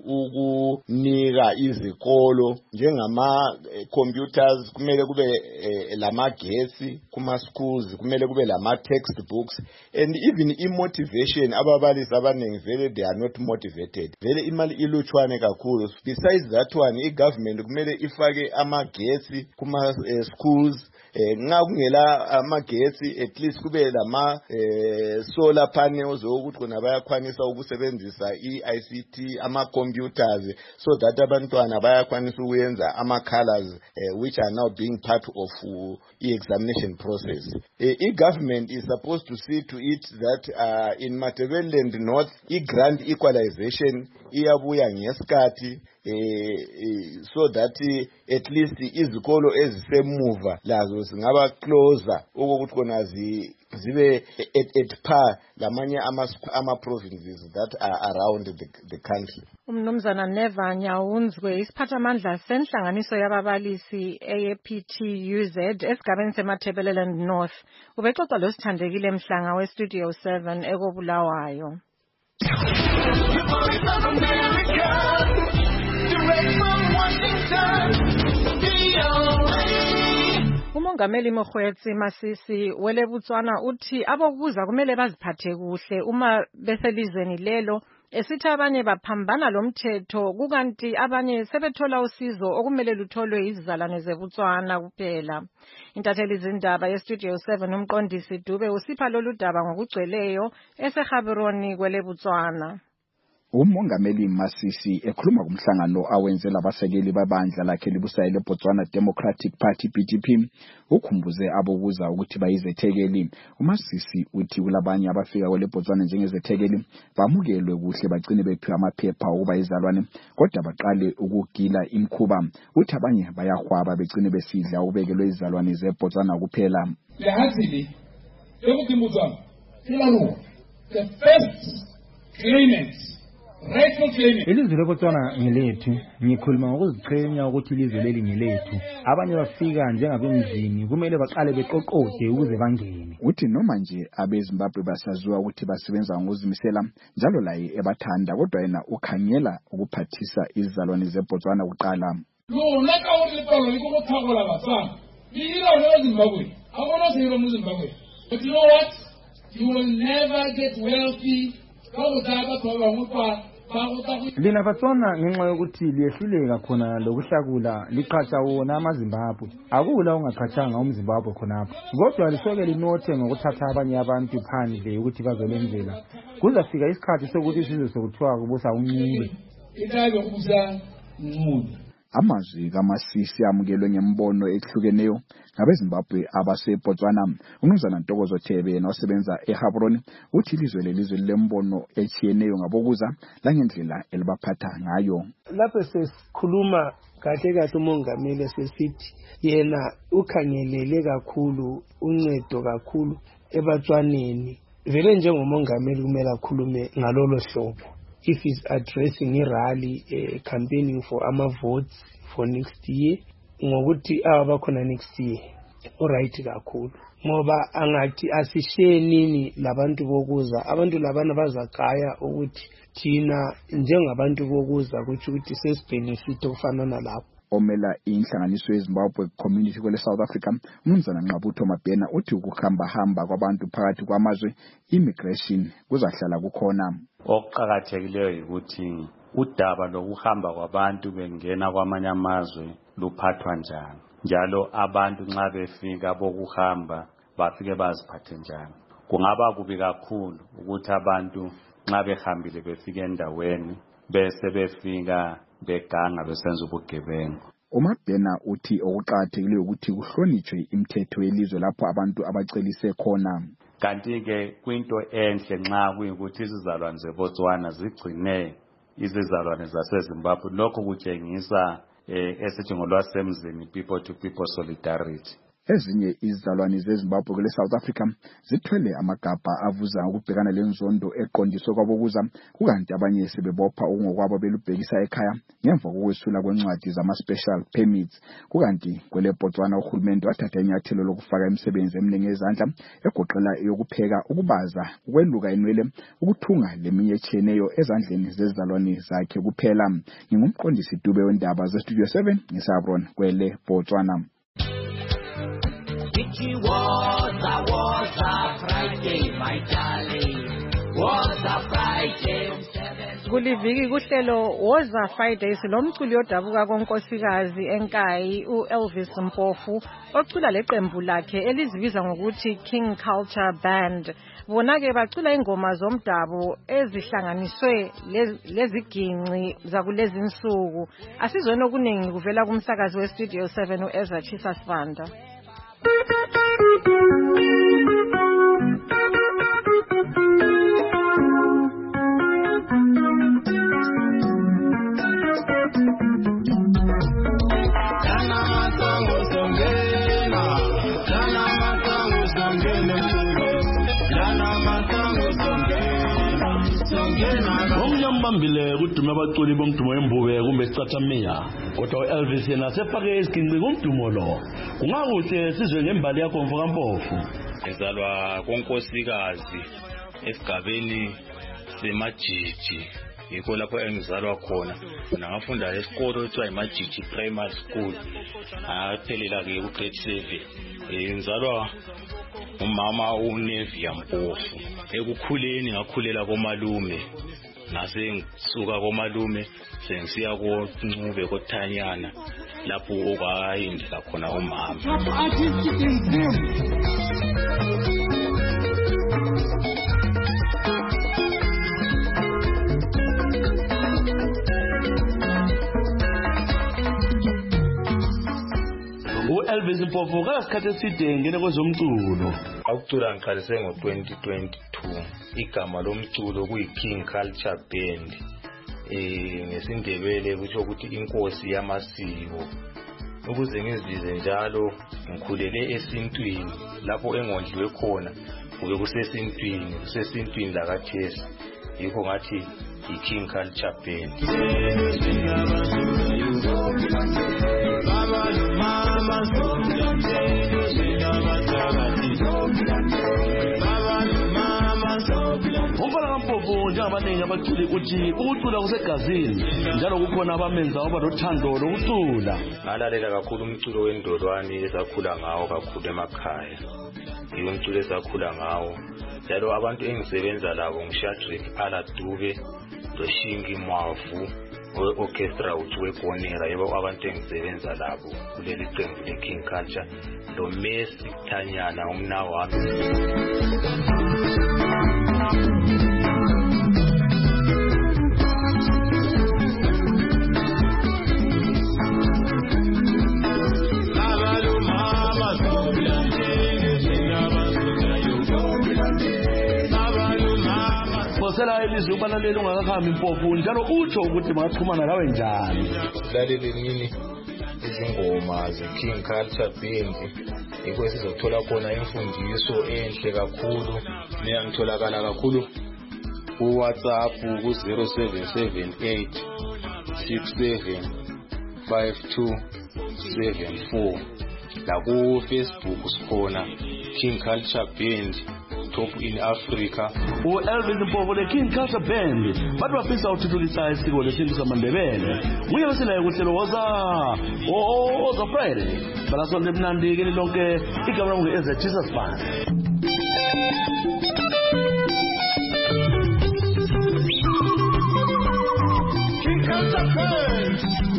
ukunika izikolo njengama computers, kumele kube lamagesi kuma schools, kumele kube lama textbooks, and even motivation. Ababalisi abaningi vele they are not motivated, vele imali ilutshwane kakhulu. Besides that one, i-government kumele ifake amagesi kuma schools. Nxa kungela amagesi at least kube lama solar panels ukuthi khona bayakwanisa ukusebenzisa i-ICT ama computers, so that abantwana bayakwanisa ukuyenza ama colors which are now being part of i-examination process. I-government is supposed to see to it that in Matabeleland North i-grand equalization iyabuya ngesikhathi, so that at least izikolo ezisemuva lazo zingaba closer ukuthi khona zibe at par lamanye ama provinces that are around the country. Umnumzana Neva Nyaunzwi isiphathamandla senhlanganiso yababalisi APTUZ esigabeni seMatabeleland North ubexoxa losithandekile Mhlanga weStudio 7 ekobulawayo. Direct from Washington. Umongameli Mokgweetsi Masisi wele Botswana uthi abokuza kumele baziphathe kuhle uma beselizweni lelo esithi abanye baphambana lomthetho kukanti abanye sebethola usizo okumele lutholwe izizalwane zeBotswana kuphela. Intatheli zindaba yeStudio 7 umqondisi Dube usipha lolu daba ngokugcweleyo eseGaborone kwele Botswana. Umongameli Masisi ekhuluma kumhlangano awenze labasekeli babandla lakhe libusayo leBotswana Democratic Party BDP ukhumbuze abokuza ukuthi bayizethekeli. uMasisi uthi kulabanye abafika kwele Botswana njengezethekeli bamukelwe kuhle bagcine bephiwa amaphepha okuba izalwane kodwa baqale ukugila imkhuba. Uthi abanye bayahwaba begcine besidla ubekelwe izalwane zeBotswana kuphela. The first claimants ilizwe leBotswana ngelethu, ngikhuluma ngokuziqhenya ukuthi ilizwe leli ngelethu. Abanye bafika njengabemzini kumele baqale beqoqode ukuze bangene. Uthi noma nje abeZimbabwe basaziwa ukuthi basebenza ngokuzimisela njalo laye ebathanda kodwa yena ukhangela ukuphathisa izizalwane zeBotswana kuqala. But you know what? You will never get wealthy. Lina Botswana ngenxa yokuthi liyehluleka khona lokuhlakula liqhatsha wona amaZimbabwe. Akula ungaqhatshanga umZimbabwe khonapho. Kodwa lisoke linothe ngokuthatha abanye abantu phandle ukuthi bazolenzela. Kuzafika isikhathi sokuthi sizwe sokuthiwa kubusa uNcube. Amazwi kaMasisi amukelwe ngembono ehlukeneyo ngabeZimbabwe abaseBotswana. Umnumzana Ntokozo Thebe nosebenza eGaborone uthi ilizwe lelizwe lembono etshiyeneyo ngabokuza langendlela elibaphatha ngayo. Lapho sesikhuluma kahle umongameli sesithi yena ukhangelele kakhulu uncedo kakhulu eBotswaneni. Vele njengomongameli kumele akhulume ngalolo hlobo. If he's addressing a rally, campaigning for votes for next year, ngokuthi abakhona next year, alright kakhulu. Ngoba angathi asishiye nini labantu bokuza, abantu labana bazagaya ukuthi thina njengabantu bokuza ukuthi sesibenefit okufanana lapho. Omela inhlanganiso yeZimbabwe community kwele South Africa umnumzana Nqabutho Mabhena uthi ukuhamba kwabantu phakathi kwamazwe immigration kuzahlala kukhona. Okuqhakathekileyo ukuthi udaba lokuhamba kwabantu bengena kwamanye amazwe luphathwa njani, njalo abantu nxa befika bokuhamba bafike baziphathe njani. Kungaba kubi kakhulu ukuthi abantu nxa behambile befike endaweni bese befika beganga besenza ubugebengu. uMabhena uthi okuqhakathekileyo ukuthi kuhlonitshwe imithetho yelizwe lapho abantu abacelise khona. Kanti-ke kwinto enhle nxa kuyikuthi izizalwane zeBotswana zigcine izizalwane zaseZimbabwe. Lokho kutshengisa esithi ngolwasemzini people to people solidarity. Ezinye izizalwane zeZimbabwe kwele South Africa zithwele amagabha avuza ukubhekana lenzondo eqondiswe kwabokuza kukanti abanye sebebopha okungokwabo belubhekisa ekhaya ngemva kokwesula kwencwadi zama-special permits. Kukanti kwele Botswana uhulumende wathatha inyathelo lokufaka imisebenzi eminingi yezandla egoqela eyokupheka, ukubaza, ukweluka inwele, ukuthunga leminye etshiyeneyo ezandleni zezizalwane zakhe kuphela. Ngingumqondisi Dube wendaba zeStudio 7 ngeGaborone kwele Botswana. Was a Friday, my darling. Was a Friday. Kuliviki kuhlelo Woza Fridays lomculi odabuka konkosikazi enkayi uElvis Mpofu ocula leqembu lakhe elizibiza ngokuthi King Culture Band. Bona ke bacula ingoma zomdabu ezihlanganiswe leziginci zakulezi insuku. Asizweni okuningi kuvela kumsakazi weStudio 7 uEzra Chisasvanda. Mbile kudume abaculi bomdumo wembube kumbe sicathamia kodwa uElvis yena sefake isiginci kumdumo lo. Kungakuhle sizwe ngembali yakho mfokampofu. Ezalwa konkosikazi esigabeni semajiji yikho lapho engizalwa khona ngafunda esikolo ekuthiwa yiMajiji Primary School aphelela-ke ku-grade 7. Ngizalwa umama uNevia Mpofu. Ekukhuleni ngakhulela komalume, ngasuka komalume sengisiya koNcube koThanyana lapho okwayindela khona umama. Elvis Mpofu kasikhathi eside ngene kwezomculo. Ukucula ngiqalise ngo-2022. Igama lomculo kuyi-King Culture Band. NgesiNdebele kusho ukuthi inkosi yamasiko. Ukuze ngizibize njalo ngikhulele esintwini lapho engondliwe khona kube kusesintwini lakaJesu. Yikho ngathi i-King Culture Band. Umfana kaMpofu njengabaningi abaculi uthi ukucula kusegazini njalo kukhona abamenza waba lothando lokucula. Ngalalela kakhulu umculo wendolwane esakhula ngawo kakhulu emakhaya. Yiwo umculo esakhula ngawo. Njalo abantu engisebenza labo ngiShadrack Aladube loShingi Mwavu we-orchestra weGonera. Yibo abantu engisebenza labo kuleli qembu le-King Culture. Lo Messi Thanyana umnawami. Sela ilizwe ubalaleli ungakakhambi Mpofu njalo utsho ukuthi bangaxhumana lawe njani. Laleli nini izingoma ze-King Culture Band. Yikho sizothola khona imfundiso enhle kakhulu. Mina ngitholakala kakhulu ku-WhatsApp ku-0778 675274. La ku-Facebook sikhona King Culture Band top in Africa. Elvis Mpofu le King Culture Band bathi bafisa ukuthuthukisa isiko lesintu samaNdebele. Nguye wesilayo kuhlelo woza Friday. Balasonto emnandi kini lonke igama lami ngu-Eze Jesus Band. King Culture Band.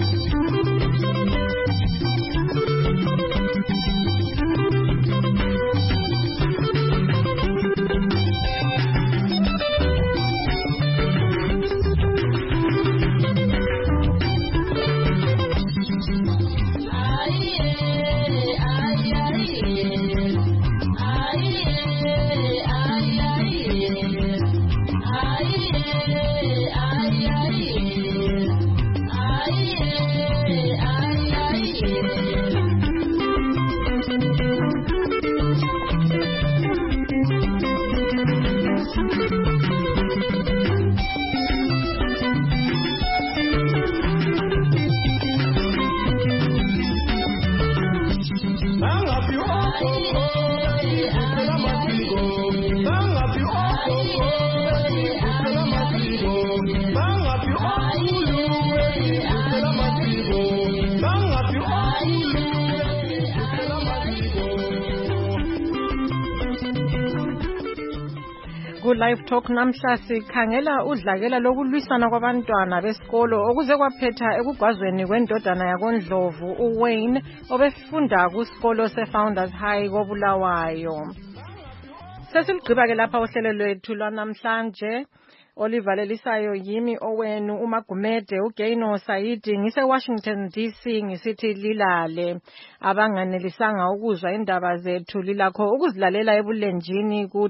Live Talk namhla sikhangela udlakela lokulwisana kwabantwana besikolo okuze kwaphetha ekugwazweni kwendodana yakoNdlovu uWayne obefunda kusikolo seFounders High koBulawayo. Sesigqiba ke lapha uhlelo lwethu lwanamhlanje. Oliver Lelisayo yimi owenu uMagumede uGaino Saidi ngise-Washington DC ngisithi lilale. Abanganelisanga ukuzwa indaba zethu lilakho ukuzilalela ebulenjini ku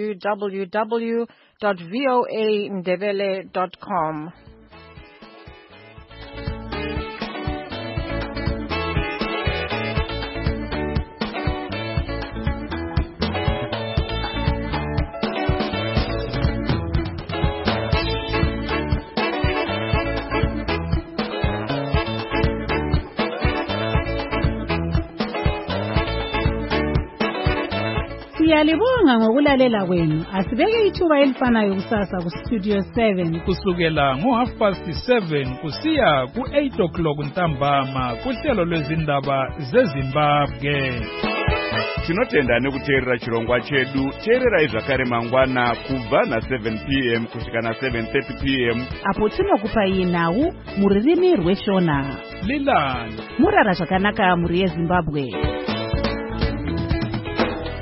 www.voandebele.com. Siyalibonga ngokulalela kwenu. Asibeke ithuba elifanayo kusasa ku Studio 7 kusukela ngo7:30 kusiya ku8 ntambama kuhlelo lwezindaba zeZimbabwe. Tinotenda nekuteerera chirongwa chedu. Teererai zvakare mangwana kubva na7 p.m. kusvika na7:30 p.m. apo tinokupai nhau mururimi rweShona. Lilani murara zvakanaka muri yeZimbabwe.